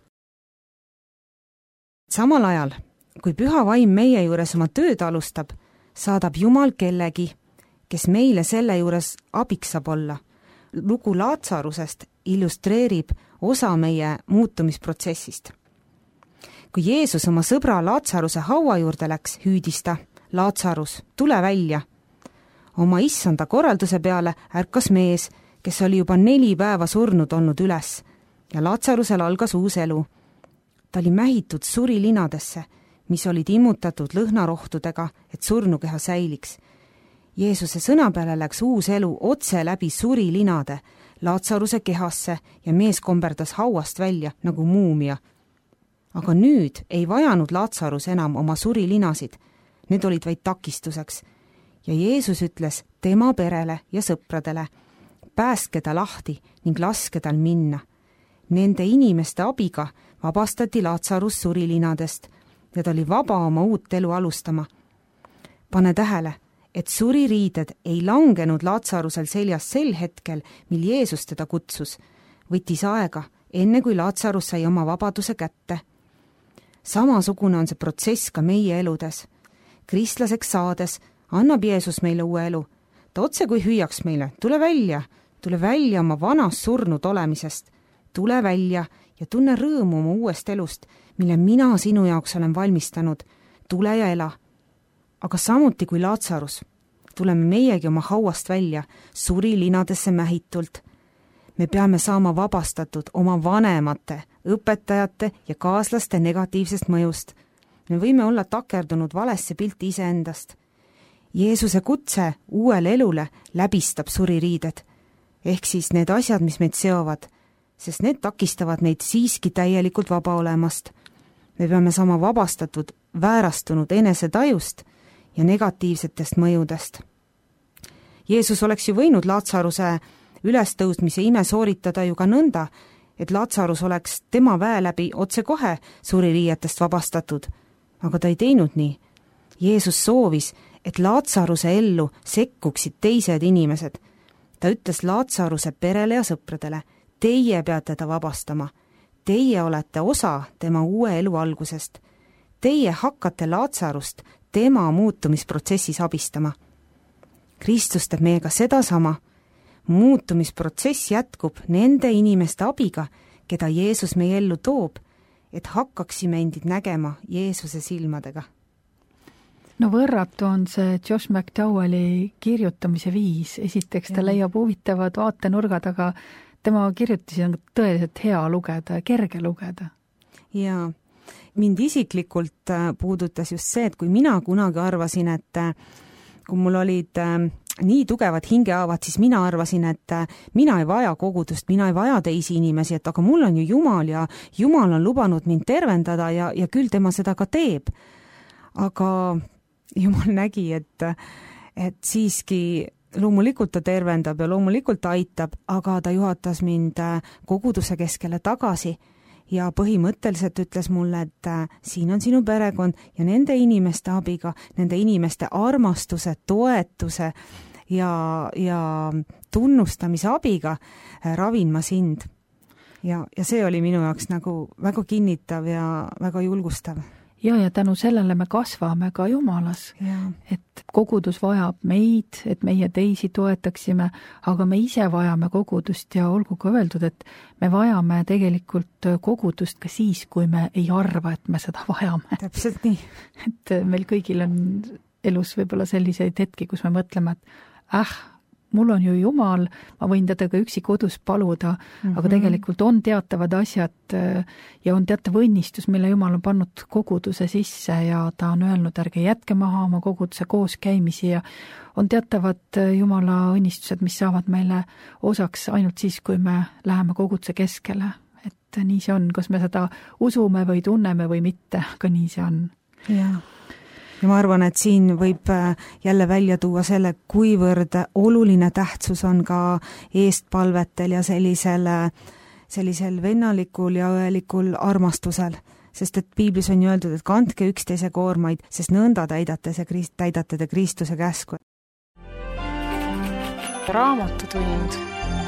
Samal ajal, kui püha vaim meie juures oma tööd alustab, saadab Jumal kellegi, kes meile selle juures abiks saab olla. Lugu Laatsarusest illustreerib osa meie muutumisprotsessist. Kui Jeesus oma sõbra Laatsaruse haua juurde läks, hüüdis ta, Laatsarus, tule välja. Oma issanda korralduse peale ärkas mees, kes oli juba 4 päeva surnud olnud üles ja Laatsarusel algas uus elu. Ta oli mähitud surilinadesse, mis olid immutatud lõhnarohtudega, et surnukeha säiliks. Jeesuse sõna peale läks uus elu otse läbi surilinade Laatsaruse kehasse ja mees komberdas hauast välja nagu muumia. Aga nüüd ei vajanud Laatsarus enam oma surilinasid, need olid vaid takistuseks. Ja Jeesus ütles tema perele ja sõpradele, päästke ta lahti ning laske tal minna. Nende inimeste abiga vabastati Laatsarus surilinadest ja ta oli vaba oma uut elu alustama. Pane tähele, et suririided ei langenud Laatsarusel seljas sel hetkel, mil Jeesus teda kutsus. Võttis aega, enne kui Laatsarus sai oma vabaduse kätte. Samasugune on see protsess ka meie eludes. Kristlaseks saades annab Jeesus meile uue elu. Ta otse kui hüüaks meile, tule välja oma vanast surnud olemisest. Tule välja ja tunne rõõmu oma uuest elust, mille mina sinu jaoks olen valmistanud. Tule ja ela. Aga samuti kui Laatsarus, tuleme meiegi oma hauast välja, surilinadesse mähitult. Me peame saama vabastatud oma vanemate, õpetajate ja kaaslaste negatiivsest mõjust. Me võime olla takerdunud valesse pilti iseendast. Jeesuse kutse uuele elule läbistab suririided, ehk siis need asjad, mis meid seovad, sest need takistavad meid siiski täielikult vaba olemast. Me peame saama vabastatud väärastunud enesetajust ja negatiivsetest mõjudest. Jeesus oleks ju võinud Laatsaruse ülestõusmise ime sooritada ju ka nõnda, et Laatsarus oleks tema väe läbi otsekohe suririietest vabastatud, aga ta ei teinud nii. Jeesus soovis, et Laatsaruse ellu sekkuksid teised inimesed. Ta ütles Laatsaruse perele ja sõpradele, teie peate ta vabastama. Teie olete osa tema uue elu algusest. Teie hakkate Laatsarust tema muutumisprotsessis abistama. Kristus teeb meiega sedasama. Muutumisprotsess jätkub nende inimeste abiga, keda Jeesus meie ellu toob, et hakkaksime endid nägema Jeesuse silmadega. No võrratu on see Josh McDowelli kirjutamise viis. Esiteks ta leiab huvitavad vaatenurgad, aga tema kirjutisi on tõeliselt hea lugeda ja kerge lugeda. Ja mind isiklikult puudutas just see, et kui mina kunagi arvasin, et kui mul olid nii tugevad hingehaavad, siis mina arvasin, et mina ei vaja kogudust, mina ei vaja teisi inimesi, et aga mul on ju Jumal ja Jumal on lubanud mind tervendada ja küll tema seda ka teeb. Aga Jumal nägi, et siiski loomulikult ta tervendab ja loomulikult aitab, aga ta juhatas mind koguduse keskele tagasi ja põhimõtteliselt ütles mulle, et siin on sinu perekond ja nende inimeste abiga, nende inimeste armastuse, toetuse ja tunnustamise abiga ravin ma sind. Ja see oli minu jaoks nagu väga kinnitav ja väga julgustav. Ja tänu sellele me kasvame ka Jumalas, et kogudus vajab meid, et meie teisi toetaksime, aga me ise vajame kogudust ja olgu ka öeldud, et me vajame tegelikult kogudust ka siis, kui me ei arva, et me seda vajame. Täpselt nii. Et meil kõigil on elus võib-olla selliseid hetki, kus me mõtleme, et mul on ju Jumal, ma võin teda ka üksi kodus paluda, aga tegelikult on teatavad asjad ja on teatav õnnistus, mille Jumal on pannud koguduse sisse ja ta on öelnud, ärge jätke maha oma koguduse kooskäimisi ja on teatavad Jumala õnnistused, mis saavad meile osaks ainult siis, kui me läheme koguduse keskele. Et nii see on, kas me seda usume või tunneme või mitte, aga nii see on. Ja ma arvan, et siin võib jälle välja tuua selle, kuivõrd oluline tähtsus on ka eestpalvetel ja sellisel vennalikul ja õelikul armastusel. Sest et piiblis on ju öeldud, et kandke üksteise koormaid, sest nõnda täidate te Kristuse käsku. Raamatutund.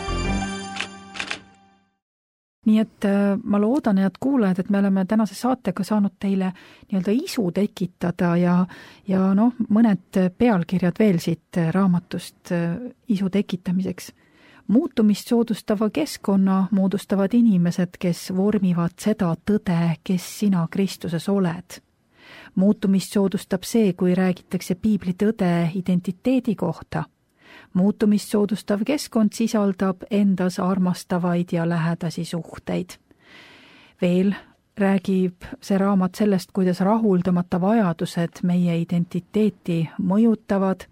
Nii et ma loodan, head kuulajad, et me oleme tänase saatega saanud teile nii-öelda isu tekitada ja mõned pealkirjad veel siit raamatust isu tekitamiseks. Muutumist soodustava keskkonna moodustavad inimesed, kes vormivad seda tõde, kes sina Kristuses oled. Muutumist soodustab see, kui räägitakse piibli tõde identiteedi kohta. Muutumist soodustav keskkond sisaldab endas armastavaid ja lähedasi suhteid. Veel räägib see raamat sellest, kuidas rahuldamata vajadused meie identiteeti mõjutavad.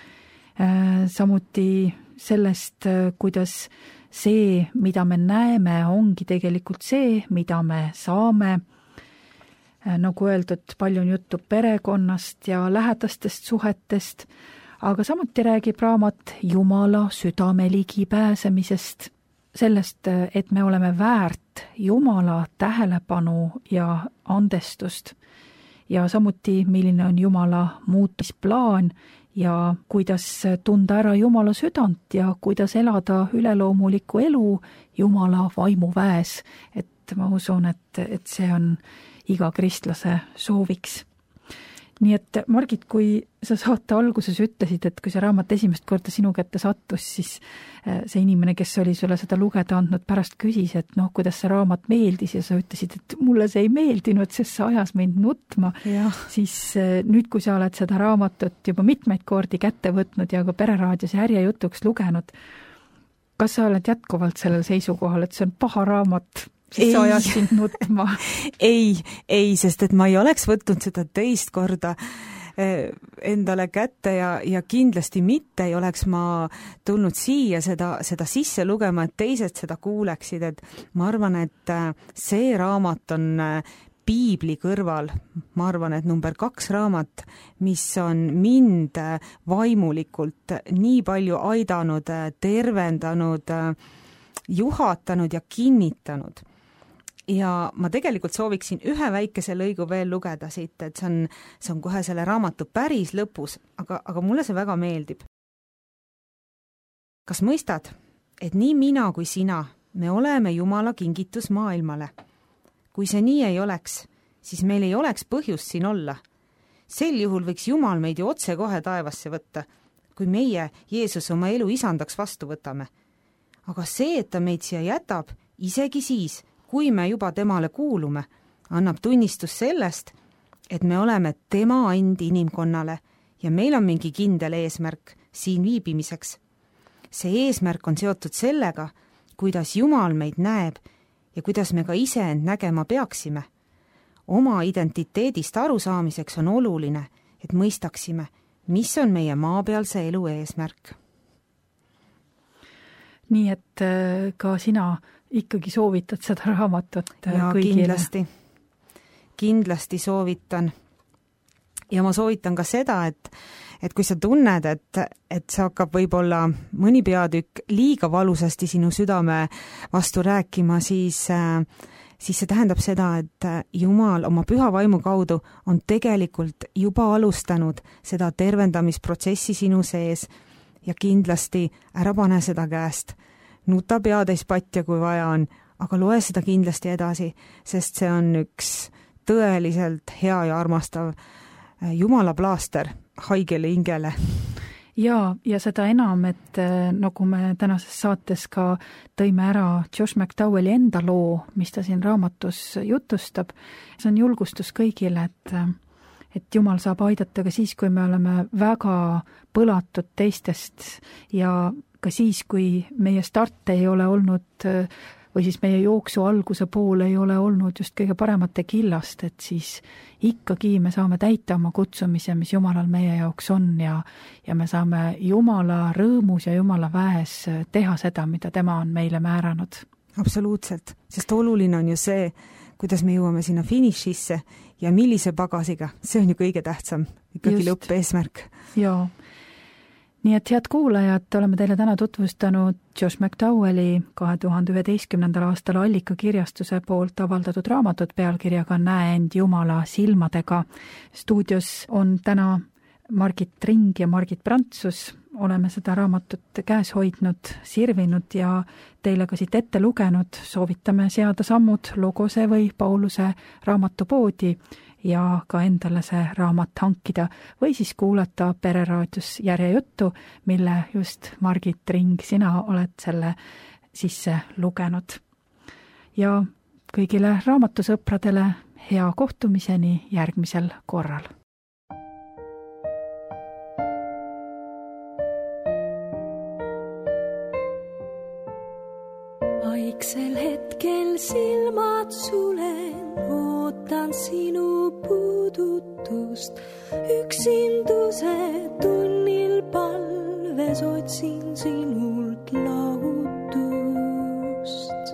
Samuti sellest, kuidas see, mida me näeme, ongi tegelikult see, mida me saame. Nagu öeldud, palju on juttu perekonnast ja lähedastest suhetest, aga samuti räägib raamat Jumala südame ligi pääsemisest, sellest, et me oleme väärt Jumala tähelepanu ja andestust ja samuti, milline on Jumala muutumisplaan ja kuidas tunda ära Jumala südant ja kuidas elada üleloomulikku elu Jumala vaimuväes. Et ma usun, et see on iga kristlase sooviks. Nii et Margit, kui sa saate alguses ütlesid, et kui see raamat esimest korda sinu kätte sattus, siis see inimene, kes oli sulle seda lugeda andnud, pärast küsis, et kuidas see raamat meeldis ja sa ütlesid, et mulle see ei meeldinud, sest see ajas mind nutma. Siis nüüd, kui sa oled seda raamatut juba mitmeid kordi kätte võtnud ja ka Pereraadios järjejutuks lugenud, kas sa oled jätkuvalt sellel seisukohal, et see on paha raamat? Siis sa ajas sind nutma. ei, sest et ma ei oleks võtnud seda teist korda endale kätte ja kindlasti mitte ei oleks ma tulnud siia seda sisse lugema, et teised seda kuuleksid, et ma arvan, et see raamat on piibli kõrval, ma arvan, et number 2 raamat, mis on mind vaimulikult nii palju aidanud, tervendanud, juhatanud ja kinnitanud. Ja ma tegelikult sooviksin ühe väikese lõigu veel lugeda siit, et see on kohe selle raamatu päris lõpus, aga mulle see väga meeldib. Kas mõistad, et nii mina kui sina, me oleme Jumala kingitus maailmale? Kui see nii ei oleks, siis meil ei oleks põhjust siin olla. Sel juhul võiks Jumal meid ju otse kohe taevasse võtta, kui meie Jeesus oma elu isandaks vastu võtame. Aga see, et ta meid siia jätab, isegi siis, kui me juba temale kuulume, annab tunnistus sellest, et me oleme tema and inimkonnale ja meil on mingi kindel eesmärk siin viibimiseks. See eesmärk on seotud sellega, kuidas Jumal meid näeb ja kuidas me ka ise end nägema peaksime. Oma identiteedist arusaamiseks on oluline, et mõistaksime, mis on meie maapealse elu eesmärk. Nii et ka sina ikkagi soovitad seda raamatut kõigile? Kindlasti soovitan. Ja ma soovitan ka seda, et kui sa tunned, et see hakkab võib-olla mõni peatükk liiga valusasti sinu südame vastu rääkima, siis see tähendab seda, et Jumal oma püha vaimu kaudu on tegelikult juba alustanud seda tervendamisprotsessi sinu sees ja kindlasti ära pane seda käest. Nuta peatäis patja, kui vaja on, aga loe seda kindlasti edasi, sest see on üks tõeliselt hea ja armastav Jumala plaaster haigele hingele. Ja seda enam, et nagu me tänases saates ka tõime ära Josh McDowelli enda loo, mis ta siin raamatus jutustab, see on julgustus kõigile, et Jumal saab aidata ka siis, kui me oleme väga põlatud teistest ja ka siis, kui meie start ei ole olnud või siis meie jooksu alguse pool ei ole olnud just kõige paremate killast, et siis ikkagi me saame täita oma kutsumise, mis Jumalal meie jaoks on ja me saame Jumala rõõmus ja Jumala väes teha seda, mida tema on meile määranud. Absoluutselt, sest oluline on ju see, kuidas me jõuame sinna finišisse ja millise pagasiga, see on ju kõige tähtsam, ikkagi lõppeesmärk. Jaa. Nii et head kuulajad, oleme teile täna tutvustanud Josh McDowelli 2011. aastal Allika kirjastuse poolt avaldatud raamatut pealkirjaga Näe end Jumala silmadega. Stuudios on täna Margit Ring ja Margit Prantsus. Oleme seda raamatut käes hoidnud, sirvinud ja teile ka siit ette lugenud. Soovitame seada sammud Logose või Pauluse raamatupoodi ja ka endale see raamat hankida või siis kuulata Pereraadios Järjejuttu, mille just Margit Ring, sina oled selle sisse lugenud. Ja kõigile raamatusõpradele hea kohtumiseni järgmisel korral. Vaiksel hetkel silmad sulen, ootan sinu puudutust. Üksinduse tunnil palves otsin sinult lahutust.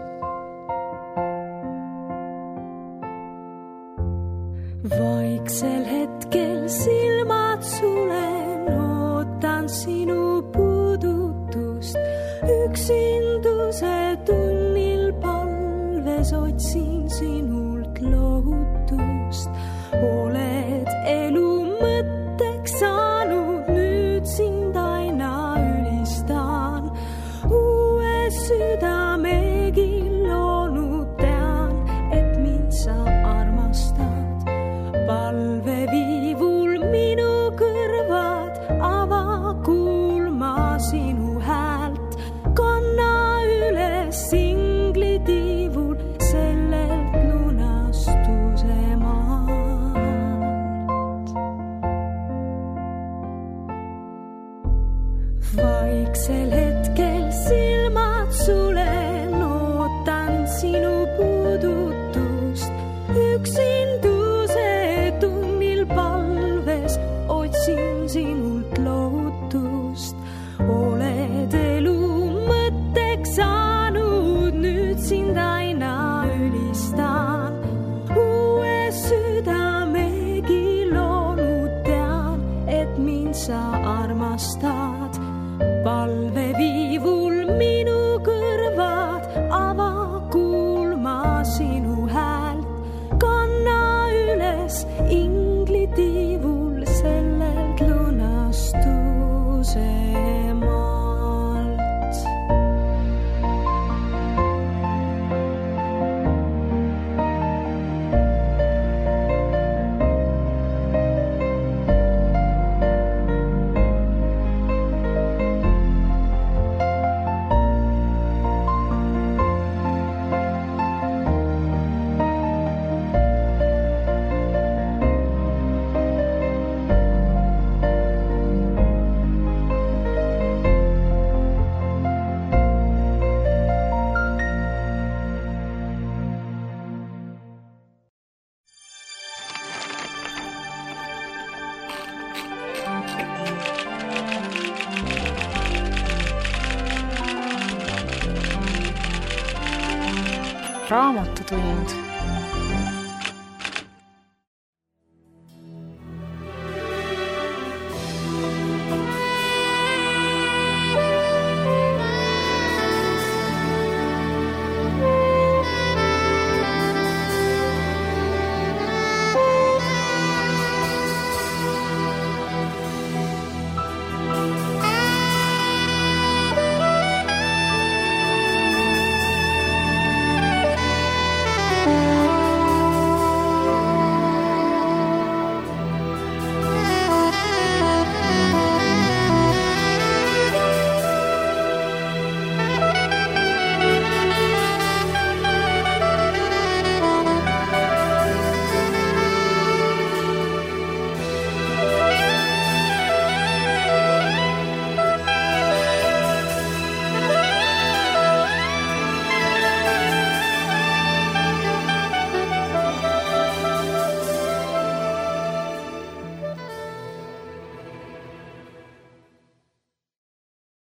Vaiksel hetkel silmad sulen, ootan sinu puudutust. Üksinduse tunnil palves otsin sinult lohutust. Oled elu mõtteks saanud, nüüd sind aina ülistan. Uue südamegi loonud tean, et mind sa armastad. Palveviivul minu kõrvad, ava kuulma sinu häält. Kanna üles inglitiivul sellelt lunastuse maalt. Vaiksel hetkel silmad sulen, ootan sinu puudutust. Üksinduse tunnil palves otsin sinult lohutust. Oled elu mõtteks saanud, nüüd sind aina ülistan. Uue südamegi loonud tean, et mind sa armastad. Palveviivul minu kõrvad, ava kuulma sinu häält. Kanna üles inglitiivul sellelt lunastuse maalt. Raamatutund.